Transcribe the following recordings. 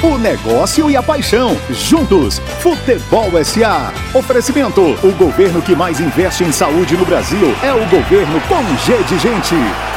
o negócio e a paixão. Juntos, Futebol SA. Oferecimento, o governo que mais investe em saúde no Brasil é o governo com G de gente.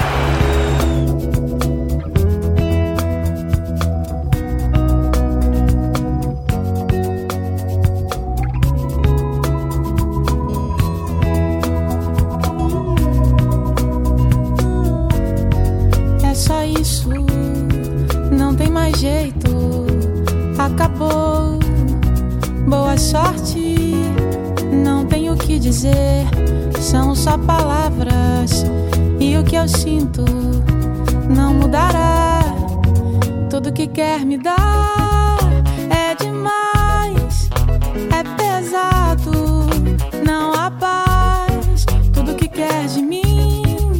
Acabou, boa sorte, não tenho o que dizer, são só palavras e o que eu sinto não mudará. Tudo que quer me dar é demais, é pesado, não há paz. Tudo que quer de mim,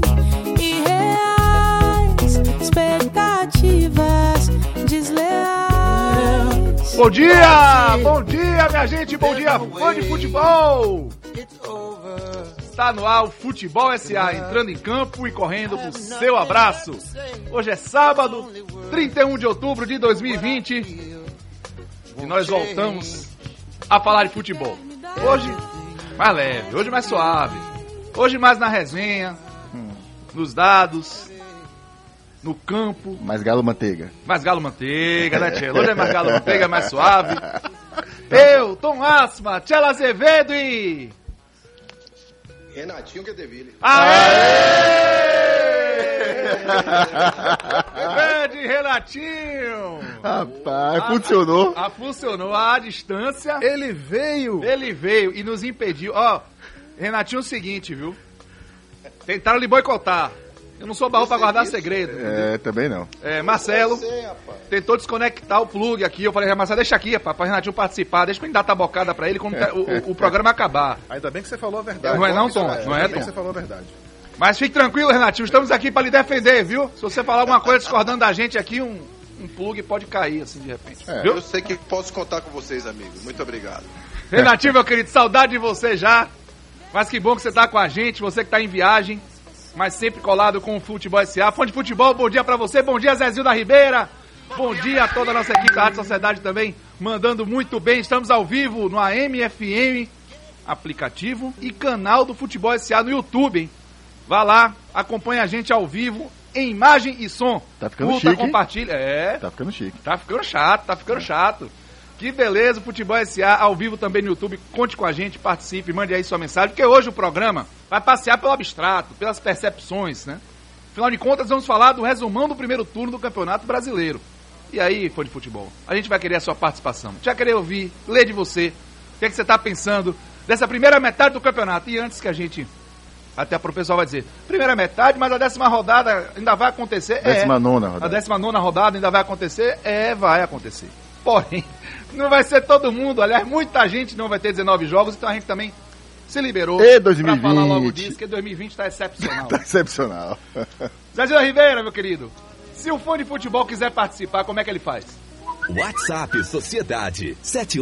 irreais, expectativas desleais. Bom dia, minha gente, bom dia, fã de futebol! Está no ar o Futebol SA, entrando em campo e correndo pro seu abraço. Hoje é sábado, 31 de outubro de 2020, e nós voltamos a falar de futebol. Hoje mais leve, hoje mais suave, hoje mais na resenha, nos dados, no campo. Mais galo manteiga. Mais galo manteiga, né, Tchela? Hoje é mais galo manteiga, mais suave. Eu, Tom Asma, Tchela Azevedo e... Renatinho Guedeville. Grande Renatinho! Rapaz, funcionou. Funcionou à distância. Ele veio e nos impediu. Ó, Renatinho, é o seguinte, viu? Tentaram lhe boicotar. Eu não sou baú pra guardar segredo. Também não. Marcelo tentou desconectar o plug aqui. Eu falei, Marcelo, deixa aqui, rapaz, pra Renatinho participar. Deixa pra ele dar tabocada pra ele quando o programa acabar. Ainda bem que você falou a verdade. Não é não, Tom? Não é, Tom? Ainda bem que você falou a verdade. Mas fique tranquilo, Renatinho. Estamos aqui pra lhe defender, viu? Se você falar alguma coisa discordando da gente aqui, um plug pode cair, assim, de repente. Viu? Eu sei que posso contar com vocês, amigos. Muito obrigado. Renatinho, meu querido, saudade de você já. Mas que bom que você tá com a gente, você que tá em viagem, mas sempre colado com o Futebol SA. Fã de futebol, bom dia pra você, bom dia Zezinho da Ribeira, bom dia a toda a nossa equipe da Rádio Sociedade também, mandando muito bem. Estamos ao vivo no AM/FM, aplicativo e canal do Futebol SA no YouTube, hein? Vá lá, acompanha a gente ao vivo, em imagem e som. Tá ficando chique, compartilha. Tá ficando chique. Tá ficando chato. Que beleza, o Futebol SA ao vivo também no YouTube. Conte com a gente, participe, mande aí sua mensagem, porque hoje o programa vai passear pelo abstrato, pelas percepções, né? Afinal de contas, vamos falar do resumão do primeiro turno do Campeonato Brasileiro. E aí, fã de futebol, a gente vai querer a sua participação. Já querer ouvir, ler de você, o que é que você tá pensando dessa primeira metade do campeonato. E antes que a gente, até pro pessoal vai dizer, primeira metade, mas a 10ª rodada ainda vai acontecer. 19ª rodada. A 19ª rodada ainda vai acontecer? Vai acontecer. Porém, não vai ser todo mundo, aliás, muita gente não vai ter 19 jogos, então a gente também se liberou pra falar logo disso, que 2020 tá excepcional. Tá excepcional. Zezinho Ribeira, meu querido, se o fã de futebol quiser participar, como é que ele faz? WhatsApp Sociedade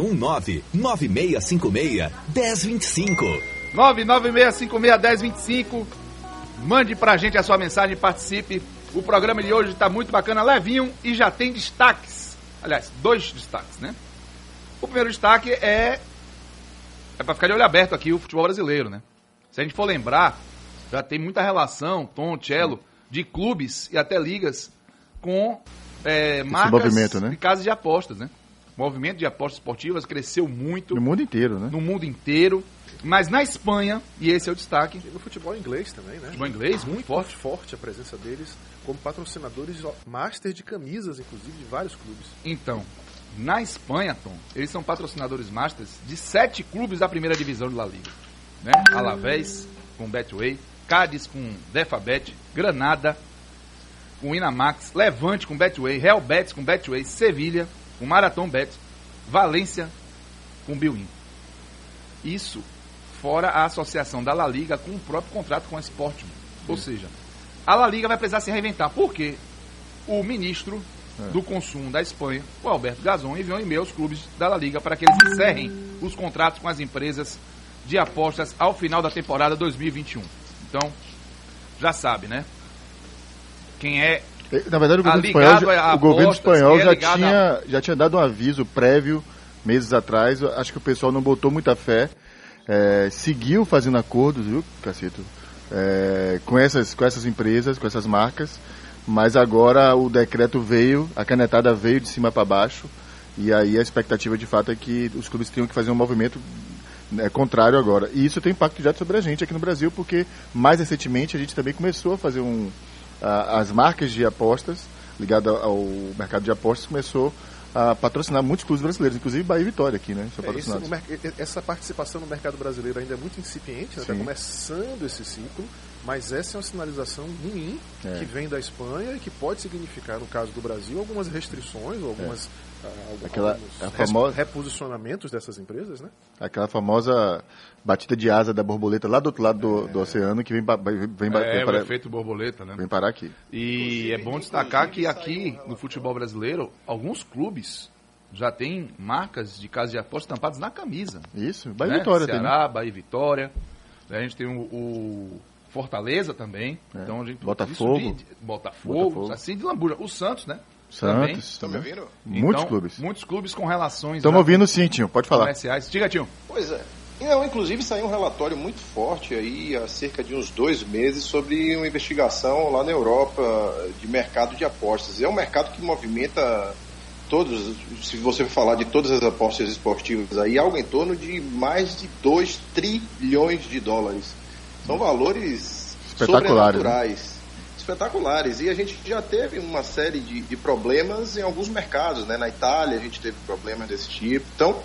719-9656-1025. 996561025. Mande pra gente a sua mensagem, participe. O programa de hoje tá muito bacana, levinho e já tem destaques. Aliás, 2 destaques, né? O primeiro destaque é pra ficar de olho aberto aqui o futebol brasileiro, né? Se a gente for lembrar, já tem muita relação, Tom, Cello, de clubes e até ligas com marcas né? de casas de apostas, né? O movimento de apostas esportivas cresceu muito. No mundo inteiro, né? No mundo inteiro. Mas na Espanha, e esse é o destaque... E no futebol inglês também, né? Futebol inglês, muito forte a presença deles como patrocinadores master de camisas, inclusive, de vários clubes. Então, na Espanha, Tom, eles são patrocinadores masters de 7 clubes da primeira divisão de La Liga. Né? Alavés com Betway, Cádiz com Defabet, Granada com Winamax, Levante com Betway, Real Betis com Betway, Sevilha com Marathon Bet, Valência com Bilin. Isso fora a associação da La Liga com o próprio contrato com a Sporting. Ou seja, a La Liga vai precisar se reinventar. Por quê? O ministro do consumo da Espanha, o Alberto Garzón, enviou um e-mail aos clubes da La Liga para que eles encerrem os contratos com as empresas de apostas ao final da temporada 2021. Então, já sabe, né? quem é Na verdade, ligado a o governo apostas, espanhol quem é ligado já tinha dado um aviso prévio, meses atrás. Acho que o pessoal não botou muita fé. Seguiu fazendo acordos, viu, Cacito? Com essas empresas, com essas marcas. Mas agora o decreto veio, a canetada veio de cima para baixo. E aí a expectativa de fato é que os clubes tenham que fazer um movimento contrário agora. E isso tem impacto direto sobre a gente aqui no Brasil, porque mais recentemente a gente também começou a fazer as marcas de apostas, ligadas ao mercado de apostas, começou a patrocinar muitos clubes brasileiros, inclusive Bahia e Vitória aqui, né? São patrocinados. Essa participação no mercado brasileiro ainda é muito incipiente, está começando esse ciclo, mas essa é uma sinalização ruim que vem da Espanha e que pode significar, no caso do Brasil, algumas restrições ou alguns reposicionamentos dessas empresas, né? Aquela famosa batida de asa da borboleta lá do outro lado do oceano que vem o efeito borboleta, né? Vem parar aqui. E é bom destacar que aqui no futebol brasileiro, alguns clubes já têm marcas de casas de apostas estampadas na camisa. Isso, Bahia e Vitória tem. Ceará, Bahia e Vitória. A gente tem o Fortaleza também. Então a gente Botafogo, assim de lambuja. O Santos, né? Santos. Estão me ouvindo? Muitos clubes. Muitos clubes com relações... Estamos ouvindo sim, Tinho. Pode falar. Comerciais. Diga, Tinho. Pois é. Inclusive saiu um relatório muito forte aí há cerca de uns 2 meses sobre uma investigação lá na Europa de mercado de apostas. É um mercado que movimenta todos, se você falar de todas as apostas esportivas aí, algo em torno de mais de 2 trilhões de dólares. São valores sobrenaturais. Né? Espetaculares, e a gente já teve uma série de problemas em alguns mercados, né? Na Itália a gente teve problemas desse tipo, então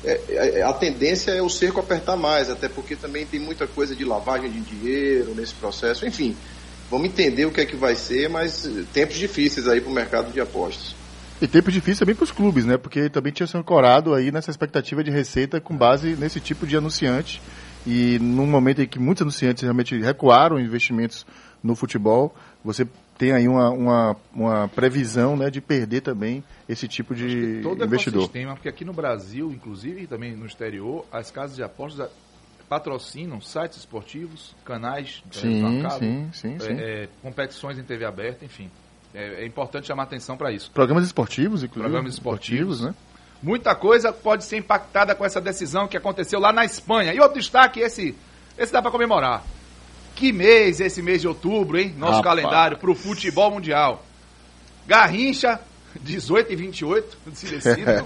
a tendência é o cerco apertar mais, até porque também tem muita coisa de lavagem de dinheiro nesse processo, enfim, vamos entender o que é que vai ser, mas tempos difíceis aí para o mercado de apostas. E tempos difíceis também para os clubes, né? Porque também tinha sido ancorado aí nessa expectativa de receita com base nesse tipo de anunciante, e num momento em que muitos anunciantes realmente recuaram investimentos no futebol, você tem aí uma previsão, né, de perder também esse tipo de todo investidor. Ecossistema, porque aqui no Brasil, inclusive e também no exterior, as casas de apostas patrocinam sites esportivos, canais sim, competições em TV aberta, enfim. É importante chamar atenção para isso. Programas esportivos, inclusive. Programas esportivos, né? Muita coisa pode ser impactada com essa decisão que aconteceu lá na Espanha. E outro destaque, esse dá para comemorar. Que mês, esse mês de outubro, hein? Nosso calendário para o futebol mundial. Garrincha, 18 e 28, se decida.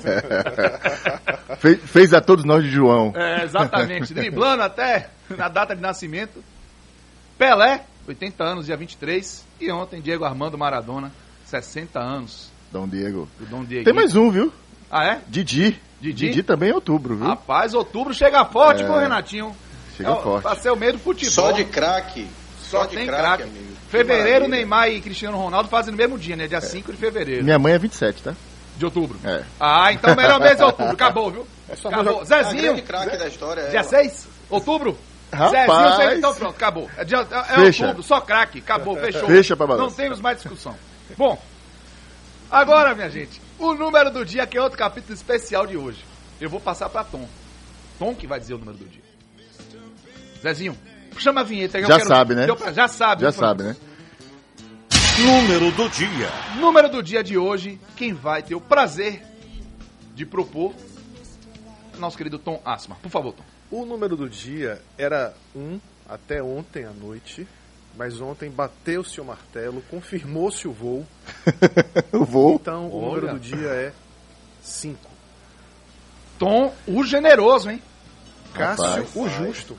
Fez a todos nós de João. Exatamente. Driblando até na data de nascimento. Pelé, 80 anos, dia 23. E ontem, Diego Armando Maradona, 60 anos. Dom Diego. O Dom Diego. Tem mais um, viu? Ah, é? Didi também é outubro, viu? Rapaz, outubro chega forte com o Renatinho. Chega forte. Pra ser o meio do futebol. Só de craque. Só tem craque, amigo. Fevereiro, Neymar e Cristiano Ronaldo fazem no mesmo dia, né? Dia 5 de fevereiro. Minha mãe é 27, tá? De outubro. É. Ah, então o melhor mês é outubro. Acabou, viu? Acabou. Zezinho. Craque da história dia 6? Outubro? Rapaz. Zezinho, então pronto, acabou. É outubro, só craque. Acabou, fechou. Fecha pra balança. Não temos mais discussão. Bom, agora, minha gente, o número do dia, que é outro capítulo especial de hoje. Eu vou passar pra Tom. Tom que vai dizer o número do dia. Zezinho, chama a vinheta. Sabe, né? Já sabe. Já sabe, né? Número do dia. Número do dia de hoje, quem vai ter o prazer de propor, nosso querido Tom Asma. Por favor, Tom. O número do dia era 1 até ontem à noite, mas ontem bateu-se o martelo, confirmou-se o voo. O voo? Então, o número do dia é 5. Tom, o generoso, hein? Cássio, o justo.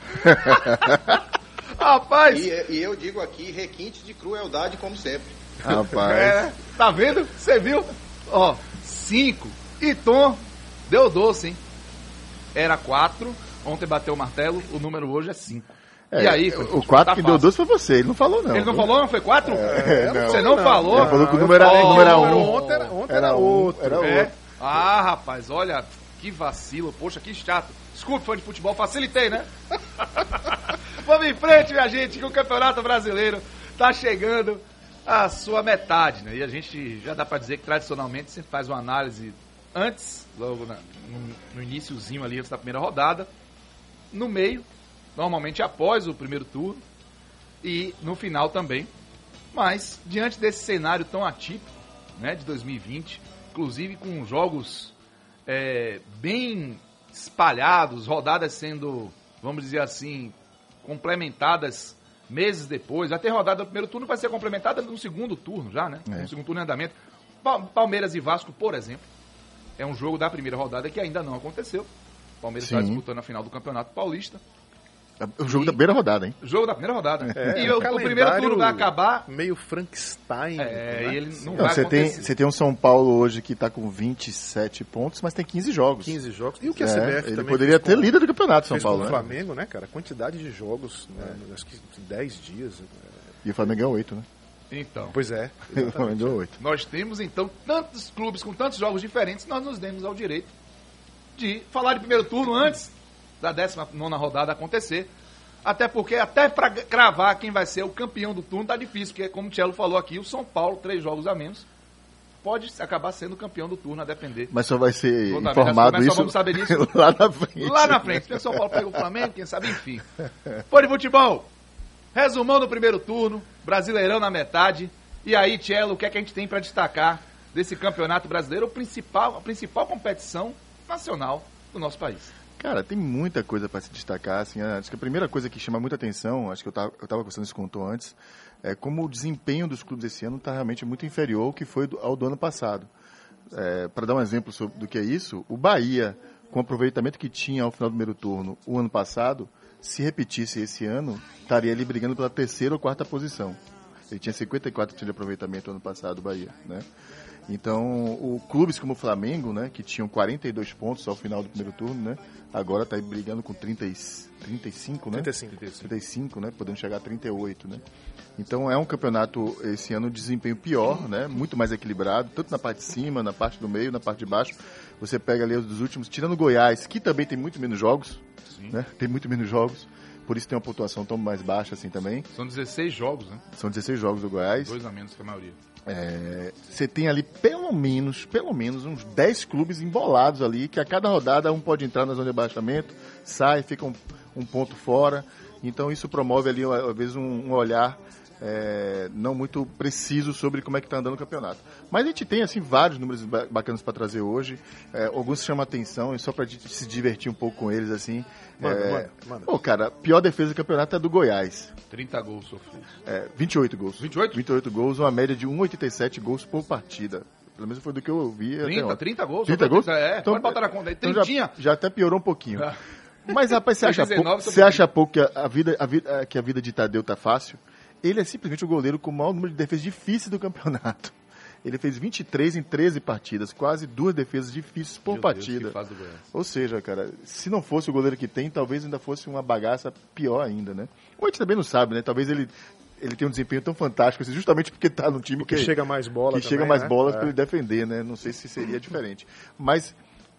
Rapaz! E eu digo aqui, requinte de crueldade, como sempre. Rapaz. Tá vendo? Você viu? Ó, 5. E Tom deu doce, hein? Era 4. Ontem bateu o martelo, o número hoje é 5. E aí, o 4 que deu doce foi você, ele não falou não. Ele não falou, não? Foi 4? Não, você não falou? Ele falou que o número era 1. Ontem era outro. Era outro. Ah, rapaz, olha, que vacilo. Poxa, que chato. Desculpe, fã de futebol, facilitei, né? Vamos em frente, minha gente, que o Campeonato Brasileiro tá chegando à sua metade, né? E a gente já dá pra dizer que tradicionalmente sempre faz uma análise antes, logo no iniciozinho ali, antes da primeira rodada, no meio, normalmente após o primeiro turno, e no final também, Mas, diante desse cenário tão atípico, né, de 2020, inclusive com jogos bem espalhados, rodadas sendo, vamos dizer assim, complementadas meses depois. Vai ter rodada do primeiro turno, vai ser complementada no segundo turno já, né? No segundo turno em andamento. Palmeiras e Vasco, por exemplo, é um jogo da primeira rodada que ainda não aconteceu. O Palmeiras está disputando a final do Campeonato Paulista. O jogo da primeira rodada, hein? Jogo da primeira rodada. E o primeiro turno vai acabar... Meio Frankenstein. E ele não vai acontecer. Você tem um São Paulo hoje que está com 27 pontos, mas tem 15 jogos. 15 jogos. E o que a CBF ele também poderia ter líder do campeonato, São Paulo, né? O Flamengo, né, cara? A quantidade de jogos, né? Acho que 10 dias. E o Flamengo ganhou 8, né? Então. Pois é. O Flamengo ganhou 8. Nós temos, então, tantos clubes com tantos jogos diferentes, nós nos demos ao direito de falar de primeiro turno antes da 19ª rodada acontecer. Até porque, até para cravar quem vai ser o campeão do turno, tá difícil, porque, como o Tchelo falou aqui, o São Paulo, 3 jogos a menos, pode acabar sendo campeão do turno, a depender. Mas só vai ser informado mas isso, só vamos saber disso lá na frente. Lá na frente. Se o São Paulo pega o Flamengo, quem sabe, enfim. Foi de futebol. Resumão do primeiro turno, Brasileirão na metade. E aí, Tchelo, o que é que a gente tem para destacar desse campeonato brasileiro, a principal competição nacional do nosso país? Cara, tem muita coisa para se destacar, assim, acho que a primeira coisa que chama muita atenção, acho que eu tava conversando isso com o Tom antes, é como o desempenho dos clubes esse ano está realmente muito inferior ao que foi ao do ano passado. Para dar um exemplo do que é isso, o Bahia, com o aproveitamento que tinha ao final do primeiro turno o ano passado, se repetisse esse ano, estaria ali brigando pela 3ª ou 4ª posição. Ele tinha 54% de aproveitamento ano passado, o Bahia, né? Então, clubes como o Flamengo, né, que tinham 42 pontos ao final do primeiro turno, né, agora está brigando com 35, né? 35, né, podendo chegar a 38, né? Então, é um campeonato, esse ano, de desempenho pior, né, muito mais equilibrado, tanto na parte de cima, na parte do meio, na parte de baixo. Você pega ali os dos últimos, tirando o Goiás, que também tem muito menos jogos, né, tem muito menos jogos, por isso tem uma pontuação tão mais baixa assim também. São 16 jogos, né? São 16 jogos do Goiás. 2 a menos que a maioria. Você tem ali pelo menos uns 10 clubes embolados ali, que a cada rodada um pode entrar na zona de abaixamento, sai, fica um ponto fora. Então isso promove ali, às vezes, um olhar não muito preciso sobre como é que está andando o campeonato. Mas a gente tem assim vários números bacanas para trazer hoje. Alguns chamam a atenção, e só para a gente se divertir um pouco com eles, assim. Manda. Pô, cara, a pior defesa do campeonato é a do Goiás. 30 gols sofridos. 28 gols. 28? 28 gols, uma média de 1,87 gols por partida. Pelo menos foi do que eu vi. 30 gols? 30 gols? Então, pode botar na conta aí. Então já até piorou um pouquinho. Mas, rapaz, você acha pouco que a vida de Tadeu tá fácil? Ele é simplesmente o goleiro com o maior número de defesas difíceis do campeonato. Ele fez 23 em 13 partidas, quase 2 defesas difíceis por partida. Que faz do Goiás. Ou seja, cara, se não fosse o goleiro que tem, talvez ainda fosse uma bagaça pior ainda, né? Ou a gente também não sabe, né? Talvez ele tem um desempenho tão fantástico, assim, justamente porque tá no time que chega mais bola que também, chega mais né? bolas para ele defender, né? Não sei se seria diferente. Mas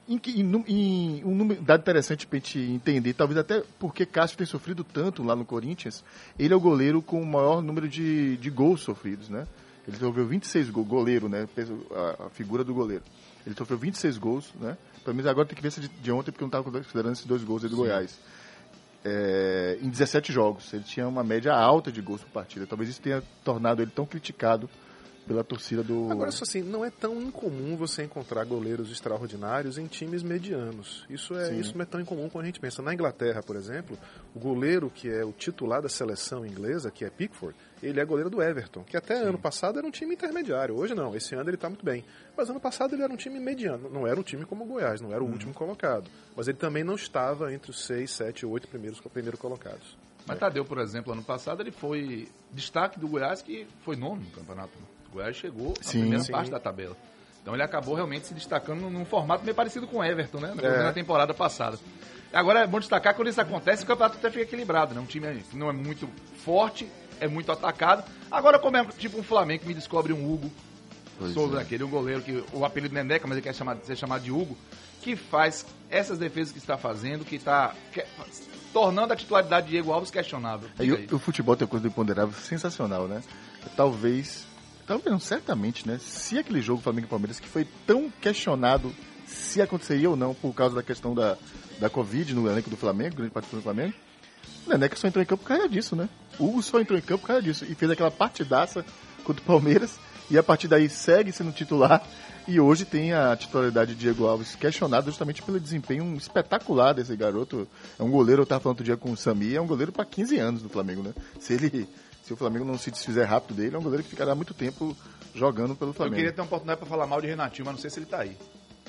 um dado interessante para a gente entender, talvez até porque Cássio tem sofrido tanto lá no Corinthians, ele é o goleiro com o maior número de gols sofridos, né? Ele sofreu 26 gols, goleiro, né? A figura do goleiro. Ele sofreu 26 gols, né? Pelo menos agora tem que ver essa de ontem, porque eu não estava considerando esses 2 gols aí do Goiás. Em 17 jogos. Ele tinha uma média alta de gols por partida. Talvez isso tenha tornado ele tão criticado pela torcida do... Agora, isso assim, não é tão incomum você encontrar goleiros extraordinários em times medianos. Isso não é tão incomum quando a gente pensa. Na Inglaterra, por exemplo, o goleiro que é o titular da seleção inglesa, que é Pickford, ele é goleiro do Everton, que até ano passado era um time intermediário. Hoje não, esse ano ele está muito bem. Mas ano passado ele era um time mediano. Não era um time como o Goiás, não era o último colocado. Mas ele também não estava entre os 6, 7, 8 primeiros colocados. Mas Tadeu, por exemplo, ano passado ele foi destaque do Goiás, que foi 9º no campeonato. O Goiás chegou na primeira parte da tabela. Então ele acabou realmente se destacando num formato meio parecido com o Everton, né? Na temporada passada. Agora é bom destacar que quando isso acontece, o campeonato até fica equilibrado, né? Um time que não é muito forte, é muito atacado. Agora, como é tipo um Flamengo que me descobre um Hugo Souza, aquele, um goleiro que o apelido Neneca, mas ele quer ser chamado de Hugo, que faz essas defesas que está fazendo, tornando a titularidade de Diego Alves questionável. O futebol tem uma coisa do imponderável sensacional, né? Talvez não, certamente, né? Se aquele jogo Flamengo e Palmeiras, que foi tão questionado se aconteceria ou não por causa da questão da Covid no elenco do Flamengo, grande participação do Flamengo, O Neneca só entrou em campo por causa disso, né? O Hugo só entrou em campo por causa disso. E fez aquela partidaça contra o Palmeiras. E a partir daí segue sendo titular. E hoje tem a titularidade de Diego Alves questionada justamente pelo desempenho espetacular desse garoto. É um goleiro, eu estava falando outro dia com o Sami, é um goleiro para 15 anos do Flamengo, né? Se o Flamengo não se desfizer rápido dele, é um goleiro que ficará muito tempo jogando pelo Flamengo. Eu queria ter uma oportunidade para falar mal de Renatinho, mas não sei se ele tá aí.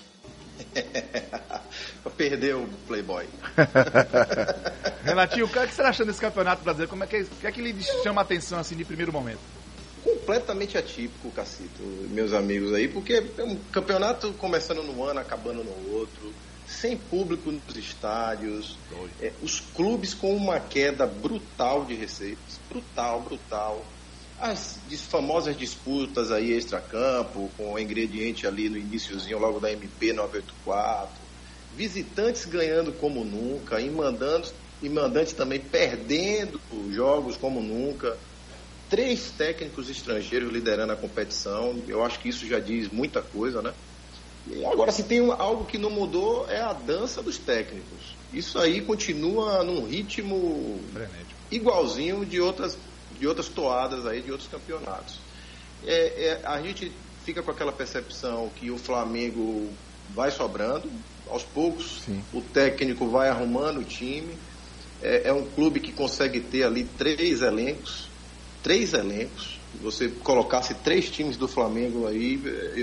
Perdeu o Playboy. Renatinho, o que você está achando desse campeonato brasileiro? O que é que lhe chama a atenção assim de primeiro momento? Completamente atípico, Cacito, meus amigos aí, porque é um campeonato começando num ano, acabando no outro, sem público nos estádios, os clubes com uma queda brutal de receitas, brutal. As famosas disputas aí extracampo, com o ingrediente ali no iniciozinho, logo da MP 984, visitantes ganhando como nunca, e mandantes também perdendo jogos como nunca, 3 técnicos estrangeiros liderando a competição. Eu acho que isso já diz muita coisa, né? E agora, se tem algo que não mudou, é a dança dos técnicos. Isso aí continua num ritmo igualzinho de outras toadas aí, de outros campeonatos. A gente fica com aquela percepção que o Flamengo vai sobrando, aos poucos. Sim. O técnico vai arrumando o time. É um clube que consegue ter ali 3 elencos. Você colocasse 3 times do Flamengo aí,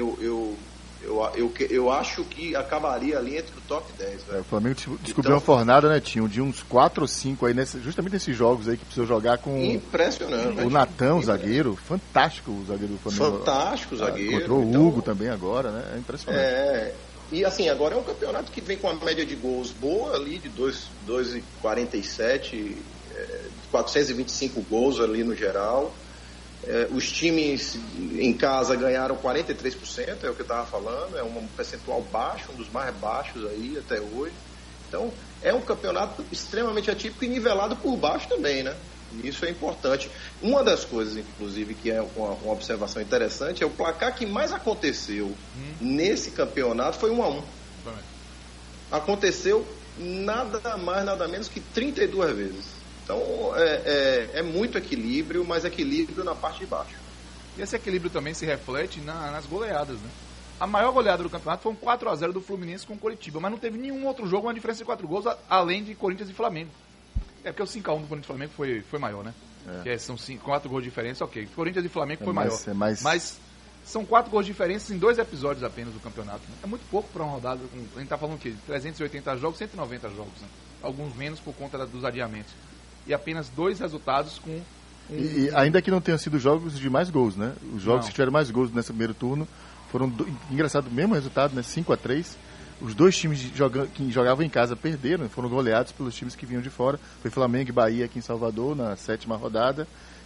eu acho que acabaria ali entre o top 10. O Flamengo descobriu uma fornada, né, Tinho? De uns 4 ou 5 aí, justamente nesses jogos aí que precisou jogar com impressionante, o Natan, o zagueiro. Fantástico o zagueiro do Flamengo. Fantástico o zagueiro. Encontrou o Hugo também agora, né? É impressionante. E assim, agora é um campeonato que vem com a média de gols boa ali, de 2,47, 425 gols ali no geral. Os times em casa ganharam 43%, é o que eu estava falando, é um percentual baixo, um dos mais baixos aí até hoje. Então, é um campeonato extremamente atípico e nivelado por baixo também, né? Isso é importante. Uma das coisas, inclusive, que é uma observação interessante, é o placar que mais aconteceu nesse campeonato foi 1-1. Aconteceu nada mais, nada menos que 32 vezes. Então, é muito equilíbrio, mas equilíbrio na parte de baixo. E esse equilíbrio também se reflete nas goleadas, né? A maior goleada do campeonato foi um 4-0 do Fluminense com o Coritiba, mas não teve nenhum outro jogo, uma diferença de 4 gols, além de Corinthians e Flamengo. É porque o 5-1 do Corinthians e Flamengo foi maior, né? São 4 gols de diferença, ok. Corinthians e Flamengo foi maior. Mas são 4 gols de diferença em 2 episódios apenas do campeonato. Né? É muito pouco para uma rodada. A gente tá falando o quê? 380 jogos, 190 jogos, né? Alguns menos por conta dos adiamentos. E apenas 2 resultados com... E ainda que não tenham sido jogos de mais gols, né? Os jogos que tiveram mais gols nesse primeiro turno foram, engraçado, o mesmo resultado, né? 5-3. Os 2 times que jogavam em casa perderam, foram goleados pelos times que vinham de fora. Foi Flamengo e Bahia aqui em Salvador, na 7ª rodada.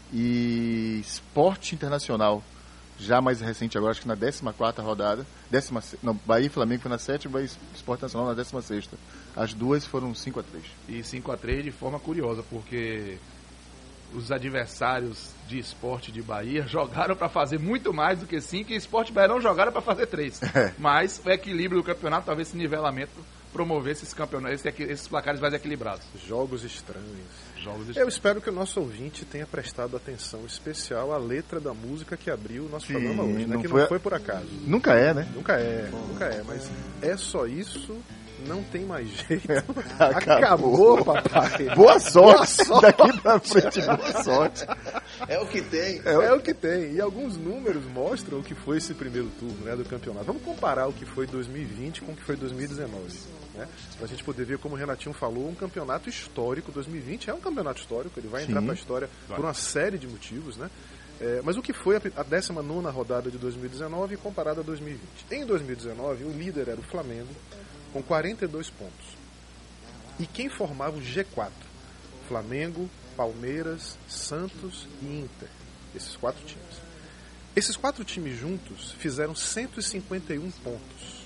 E Sport Internacional, já mais recente agora, acho que na 14ª rodada. Bahia e Flamengo foi na 7ª, Bahia e Sport Internacional na 16ª. As 2 foram 5-3. E 5-3 de forma curiosa, porque os adversários de Sport de Bahia jogaram para fazer muito mais do que 5 e Sport Bahia não jogaram para fazer 3. Mas o equilíbrio do campeonato, talvez esse nivelamento promovesse esses placares mais equilibrados. Jogos estranhos. Eu espero que o nosso ouvinte tenha prestado atenção especial à letra da música que abriu o nosso programa hoje, né? Que não foi por acaso. Nunca é, né? Nunca é, mas é só isso. Não tem mais jeito. Acabou, papai. Boa sorte. Daqui pra frente, boa sorte. É o que tem. É o que tem. E alguns números mostram o que foi esse primeiro turno, né, do campeonato. Vamos comparar o que foi 2020 com o que foi 2019. Né? Pra gente poder ver, como o Renatinho falou, um campeonato histórico. 2020 é um campeonato histórico. Ele vai entrar pra história por uma série de motivos, né? Mas o que foi a 19ª rodada de 2019 comparada a 2020? Em 2019, o líder era o Flamengo, com 42 pontos. E quem formava o G4? Flamengo, Palmeiras, Santos e Inter. Esses 4 times. Esses 4 times juntos fizeram 151 pontos.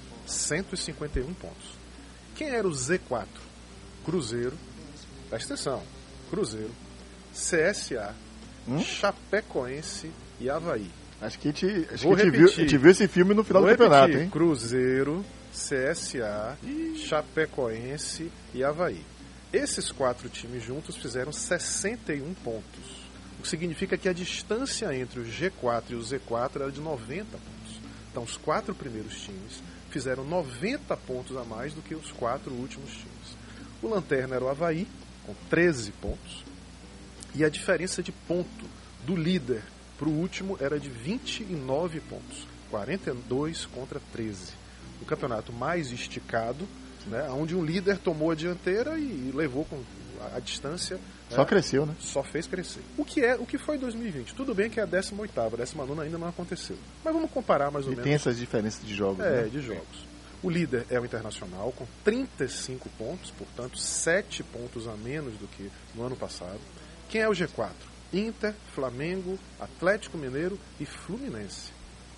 151 pontos. Quem era o Z4? Cruzeiro, presta atenção, Cruzeiro, CSA, Chapecoense e Avaí. Acho que a gente viu esse filme no final do campeonato, hein? Cruzeiro, CSA, Chapecoense e Avaí. Esses 4 times juntos fizeram 61 pontos. O que significa que a distância entre o G4 e o Z4 era de 90 pontos. Então, os 4 primeiros times fizeram 90 pontos a mais do que os 4 últimos times. O lanterna era o Avaí, com 13 pontos. E a diferença de ponto do líder para o último era de 29 pontos. 42 contra 13. O campeonato mais esticado, né, onde o líder tomou a dianteira e levou com a distância. Só cresceu, né? Só fez crescer. O que foi 2020? Tudo bem que é a 18ª, a 19ª ainda não aconteceu. Mas vamos comparar mais ou menos. E tem essas diferenças de jogos, né? De jogos. O líder é o Internacional, com 35 pontos, portanto 7 pontos a menos do que no ano passado. Quem é o G4? Inter, Flamengo, Atlético Mineiro e Fluminense.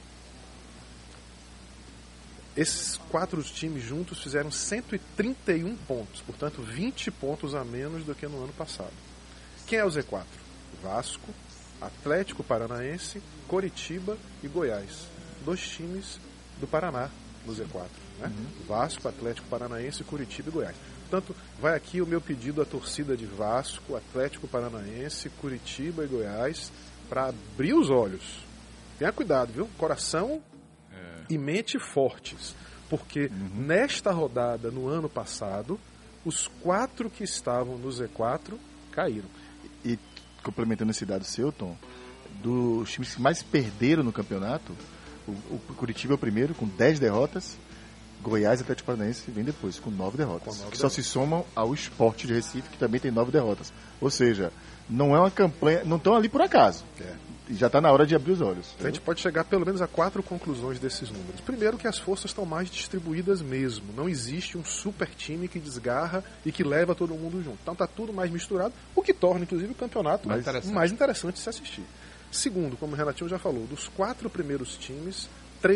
Esses 4 times juntos fizeram 131 pontos, portanto 20 pontos a menos do que no ano passado. Quem é o Z4? Vasco, Atlético Paranaense, Coritiba e Goiás. 2 times do Paraná no Z4. Né? Vasco, Atlético Paranaense, Coritiba e Goiás. Portanto, vai aqui o meu pedido à torcida de Vasco, Atlético Paranaense, Coritiba e Goiás para abrir os olhos. Tenha cuidado, viu? Coração e mente fortes, porque nesta rodada, no ano passado, os 4 que estavam no Z4 caíram. E complementando esse dado seu, Tom, dos times que mais perderam no campeonato, o Coritiba é o primeiro, com 10 derrotas, Goiás e Atlético Paranaense vem depois, com 9 derrotas. Que só se somam ao Sport de Recife, que também tem 9 derrotas. Ou seja, não é uma campanha, não estão ali por acaso. Já está na hora de abrir os olhos. A gente pode chegar pelo menos a 4 conclusões desses números. Primeiro, que as forças estão mais distribuídas mesmo. Não existe um super time que desgarra e que leva todo mundo junto. Então está tudo mais misturado, o que torna, inclusive, o campeonato mais interessante de se assistir. Segundo, como o Renatinho já falou, dos 4 primeiros times,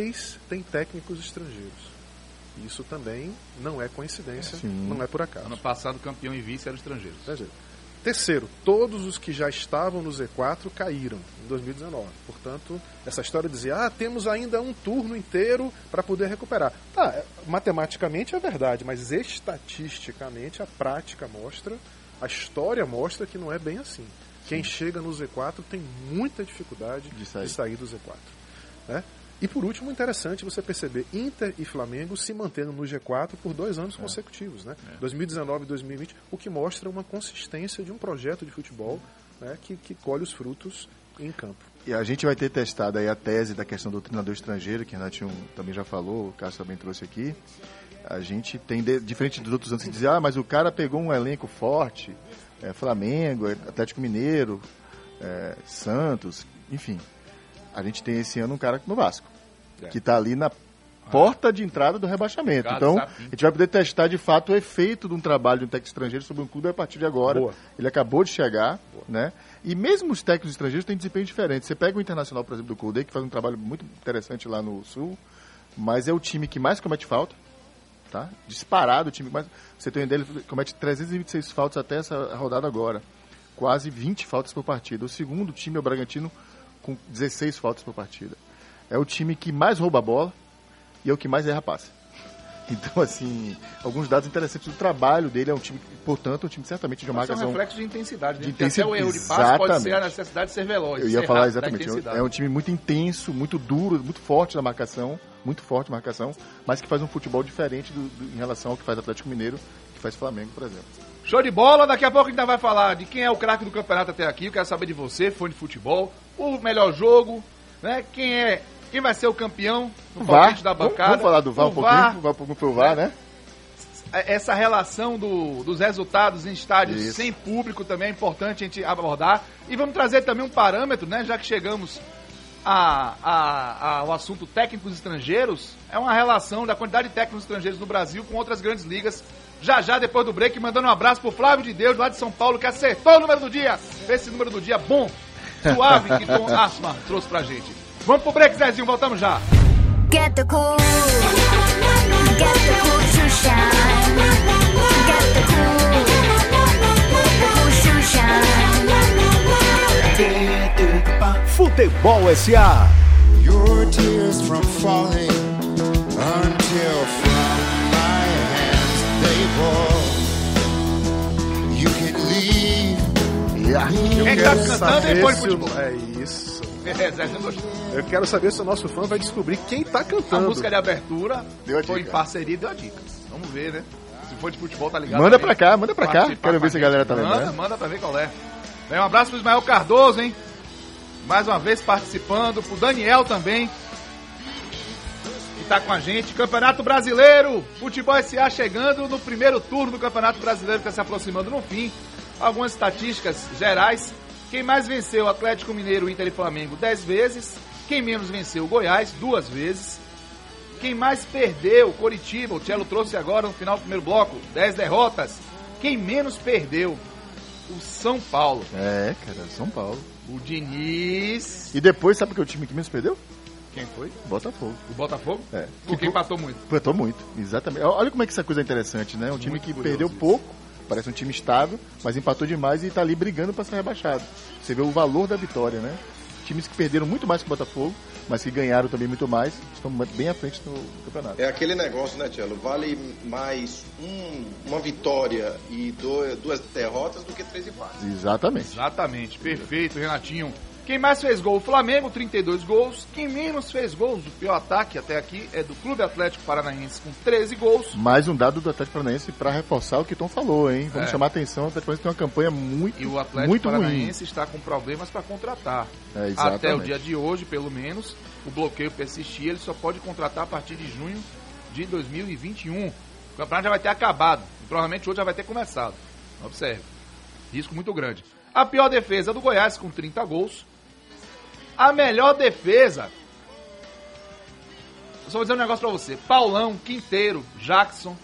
3 têm técnicos estrangeiros. Isso também não é coincidência, não é por acaso. Ano passado, campeão e vice eram estrangeiros. Terceiro, todos os que já estavam no Z4 caíram em 2019. Portanto, essa história de dizer, temos ainda um turno inteiro para poder recuperar. Matematicamente é verdade, mas estatisticamente a prática mostra, a história mostra que não é bem assim. Quem chega no Z4 tem muita dificuldade de sair do Z4. Né? E por último, interessante você perceber Inter e Flamengo se mantendo no G4 por 2 anos consecutivos, né? 2019 e 2020, o que mostra uma consistência de um projeto de futebol, né, que colhe os frutos em campo. E a gente vai ter testado aí a tese da questão do treinador estrangeiro, que o Renatinho também já falou, o Cássio também trouxe aqui. A gente tem, diferente dos outros anos, que dizer, mas o cara pegou um elenco forte, Flamengo, Atlético Mineiro, Santos, enfim. A gente tem esse ano um cara no Vasco, que está ali na porta de entrada do rebaixamento. Então, a gente vai poder testar de fato o efeito de um trabalho de um técnico estrangeiro sobre um clube a partir de agora. Ele acabou de chegar, né? E mesmo os técnicos estrangeiros têm desempenho diferente. Você pega o Internacional, por exemplo, do Coudet, que faz um trabalho muito interessante lá no Sul, mas é o time que mais comete falta, tá? Disparado, o time que mais... Você tem uma ideia, ele comete 326 faltas até essa rodada agora. Quase 20 faltas por partida. O segundo time é o Bragantino, com 16 faltas por partida. É o time que mais rouba a bola e é o que mais erra passe. Então, assim, alguns dados interessantes do trabalho dele. É um time, portanto, um time certamente de uma marcação... É um reflexo de intensidade. De intensidade. Até o erro de passe pode ser a necessidade de ser veloz. Eu ia falar exatamente. É um time muito intenso, muito duro, muito forte na marcação, mas que faz um futebol diferente em relação ao que faz Atlético Mineiro, que faz Flamengo, por exemplo. Show de bola, daqui a pouco a gente vai falar de quem é o craque do campeonato até aqui. Eu quero saber de você, fã de futebol, o melhor jogo, né? Quem vai ser o campeão no palpite da bancada. Vamos falar do VAR um pouquinho, foi o VAR, né? Essa relação dos resultados em estádios sem público também é importante a gente abordar. E vamos trazer também um parâmetro, né? Já que chegamos ao assunto técnicos estrangeiros, é uma relação da quantidade de técnicos estrangeiros no Brasil com outras grandes ligas. Já depois do break, mandando um abraço pro Flávio de Deus, lá de São Paulo, que acertou o número do dia. Esse número do dia bom, suave, que Tom Asma trouxe pra gente. Vamos pro break, Zezinho, voltamos já. Get the cool to shine. Get the cool to shine. Futebol S.A. Your tears from falling until from my hands they fall. Quem tá cantando é Fone Futebol. É isso. Zé, você gostou? Eu quero saber se o nosso fã vai descobrir quem tá A cantando. música de abertura Deu a foi em dica. parceria e deu a dica. Vamos ver, né? Se for de futebol, tá ligado? Manda também. pra cá, manda pra cá. Participar Quero com ver se a galera tá gente. lembrando. Manda pra ver qual é. Bem, um abraço pro Ismael Cardoso, hein? Mais uma vez participando. Pro Daniel também, que tá com a gente. Campeonato Brasileiro. Futebol SA chegando no primeiro turno do Campeonato Brasileiro, que tá se aproximando no fim. Algumas estatísticas gerais. Quem mais venceu, Atlético Mineiro, Inter e Flamengo, 10 vezes. Quem menos venceu, Goiás, 2 vezes. Quem mais perdeu, Coritiba, o Tchelo trouxe agora no final do primeiro bloco, 10 derrotas. Quem menos perdeu, o São Paulo. É, cara, São Paulo. O Diniz... E depois, sabe que é o time que menos perdeu? Quem foi? Botafogo. O Botafogo? É. Porque empatou muito. Empatou muito, exatamente. Olha como é que essa coisa é interessante, né? Um time Muito que curioso perdeu isso. pouco, parece um time estável, mas empatou demais e tá ali brigando pra ser rebaixado. Você vê o valor da vitória, né? Times que perderam muito mais que o Botafogo, mas que ganharam também muito mais, estão bem à frente no campeonato. É aquele negócio, né, Tchelo? Vale mais uma vitória e duas derrotas do que 3 empates. Exatamente. Exatamente, perfeito, Renatinho. Quem mais fez gol? O Flamengo, 32 gols. Quem menos fez gols, o pior ataque até aqui, é do Clube Atlético Paranaense, com 13 gols. Mais um dado do Atlético Paranaense para reforçar o que Tom falou, hein? Vamos chamar a atenção, o Atlético Paranaense tem uma campanha muito, E o Atlético muito ruim. Paranaense está com problemas para contratar. É, exatamente. Até o dia de hoje, pelo menos, o bloqueio persistia, ele só pode contratar a partir de junho de 2021. O campeonato já vai ter acabado, e provavelmente hoje já vai ter começado. Observe, risco muito grande. A pior defesa do Goiás, com 30 gols. A melhor defesa, eu só vou dizer um negócio pra você: Paulão, Quinteiro, Jackson,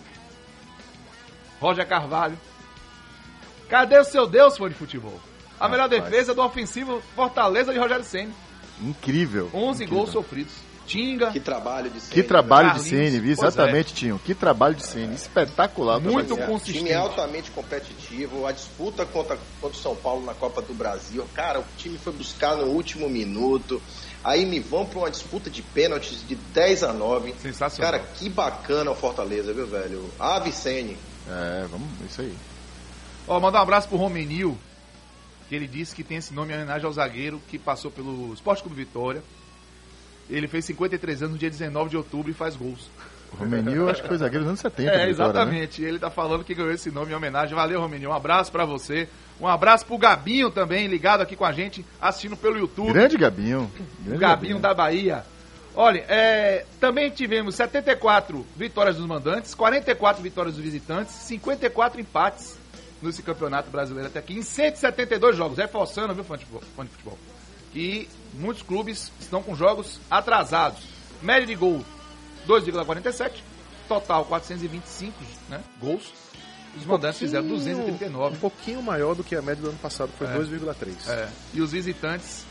Roger Carvalho. Cadê o seu Deus, fã de futebol? A melhor defesa do ofensivo Fortaleza de Rogério Ceni. Incrível. 11 incrível. gols sofridos. Tinga. Que trabalho de Ceni. Que trabalho de Carlinhos. Ceni, viu? Pois Exatamente, Tinho. Que trabalho de Ceni. Espetacular. o Muito trabalho. consistente. Time altamente competitivo, a disputa contra o São Paulo na Copa do Brasil. Cara, o time foi buscar no último minuto. Aí me vão para uma disputa de pênaltis de 10-9. Sensacional. Cara, que bacana o Fortaleza, viu, velho? Ave Ceni. É, vamos, isso aí. Ó, mandar um abraço pro Romenil, que ele disse que tem esse nome em homenagem ao zagueiro que passou pelo Sport Clube Vitória. Ele fez 53 anos no dia 19 de outubro e faz gols. O Romenil, acho que foi zagueiro dos anos 70. É, do Vitória, né? exatamente. Ele tá falando que ganhou esse nome em homenagem. Valeu, Romenil. Um abraço pra você. Um abraço pro Gabinho também, ligado aqui com a gente, assistindo pelo YouTube. Grande Gabinho. Grande Gabinho da Bahia. Olha, também tivemos 74 vitórias dos mandantes, 44 vitórias dos visitantes, 54 empates nesse campeonato brasileiro até aqui, em 172 jogos, reforçando, viu, fã de futebol, que muitos clubes estão com jogos atrasados. Média de gol, 2,47, total 425, né, gols. Os mandantes fizeram 239. Um pouquinho maior do que a média do ano passado, que foi 2,3. E os visitantes,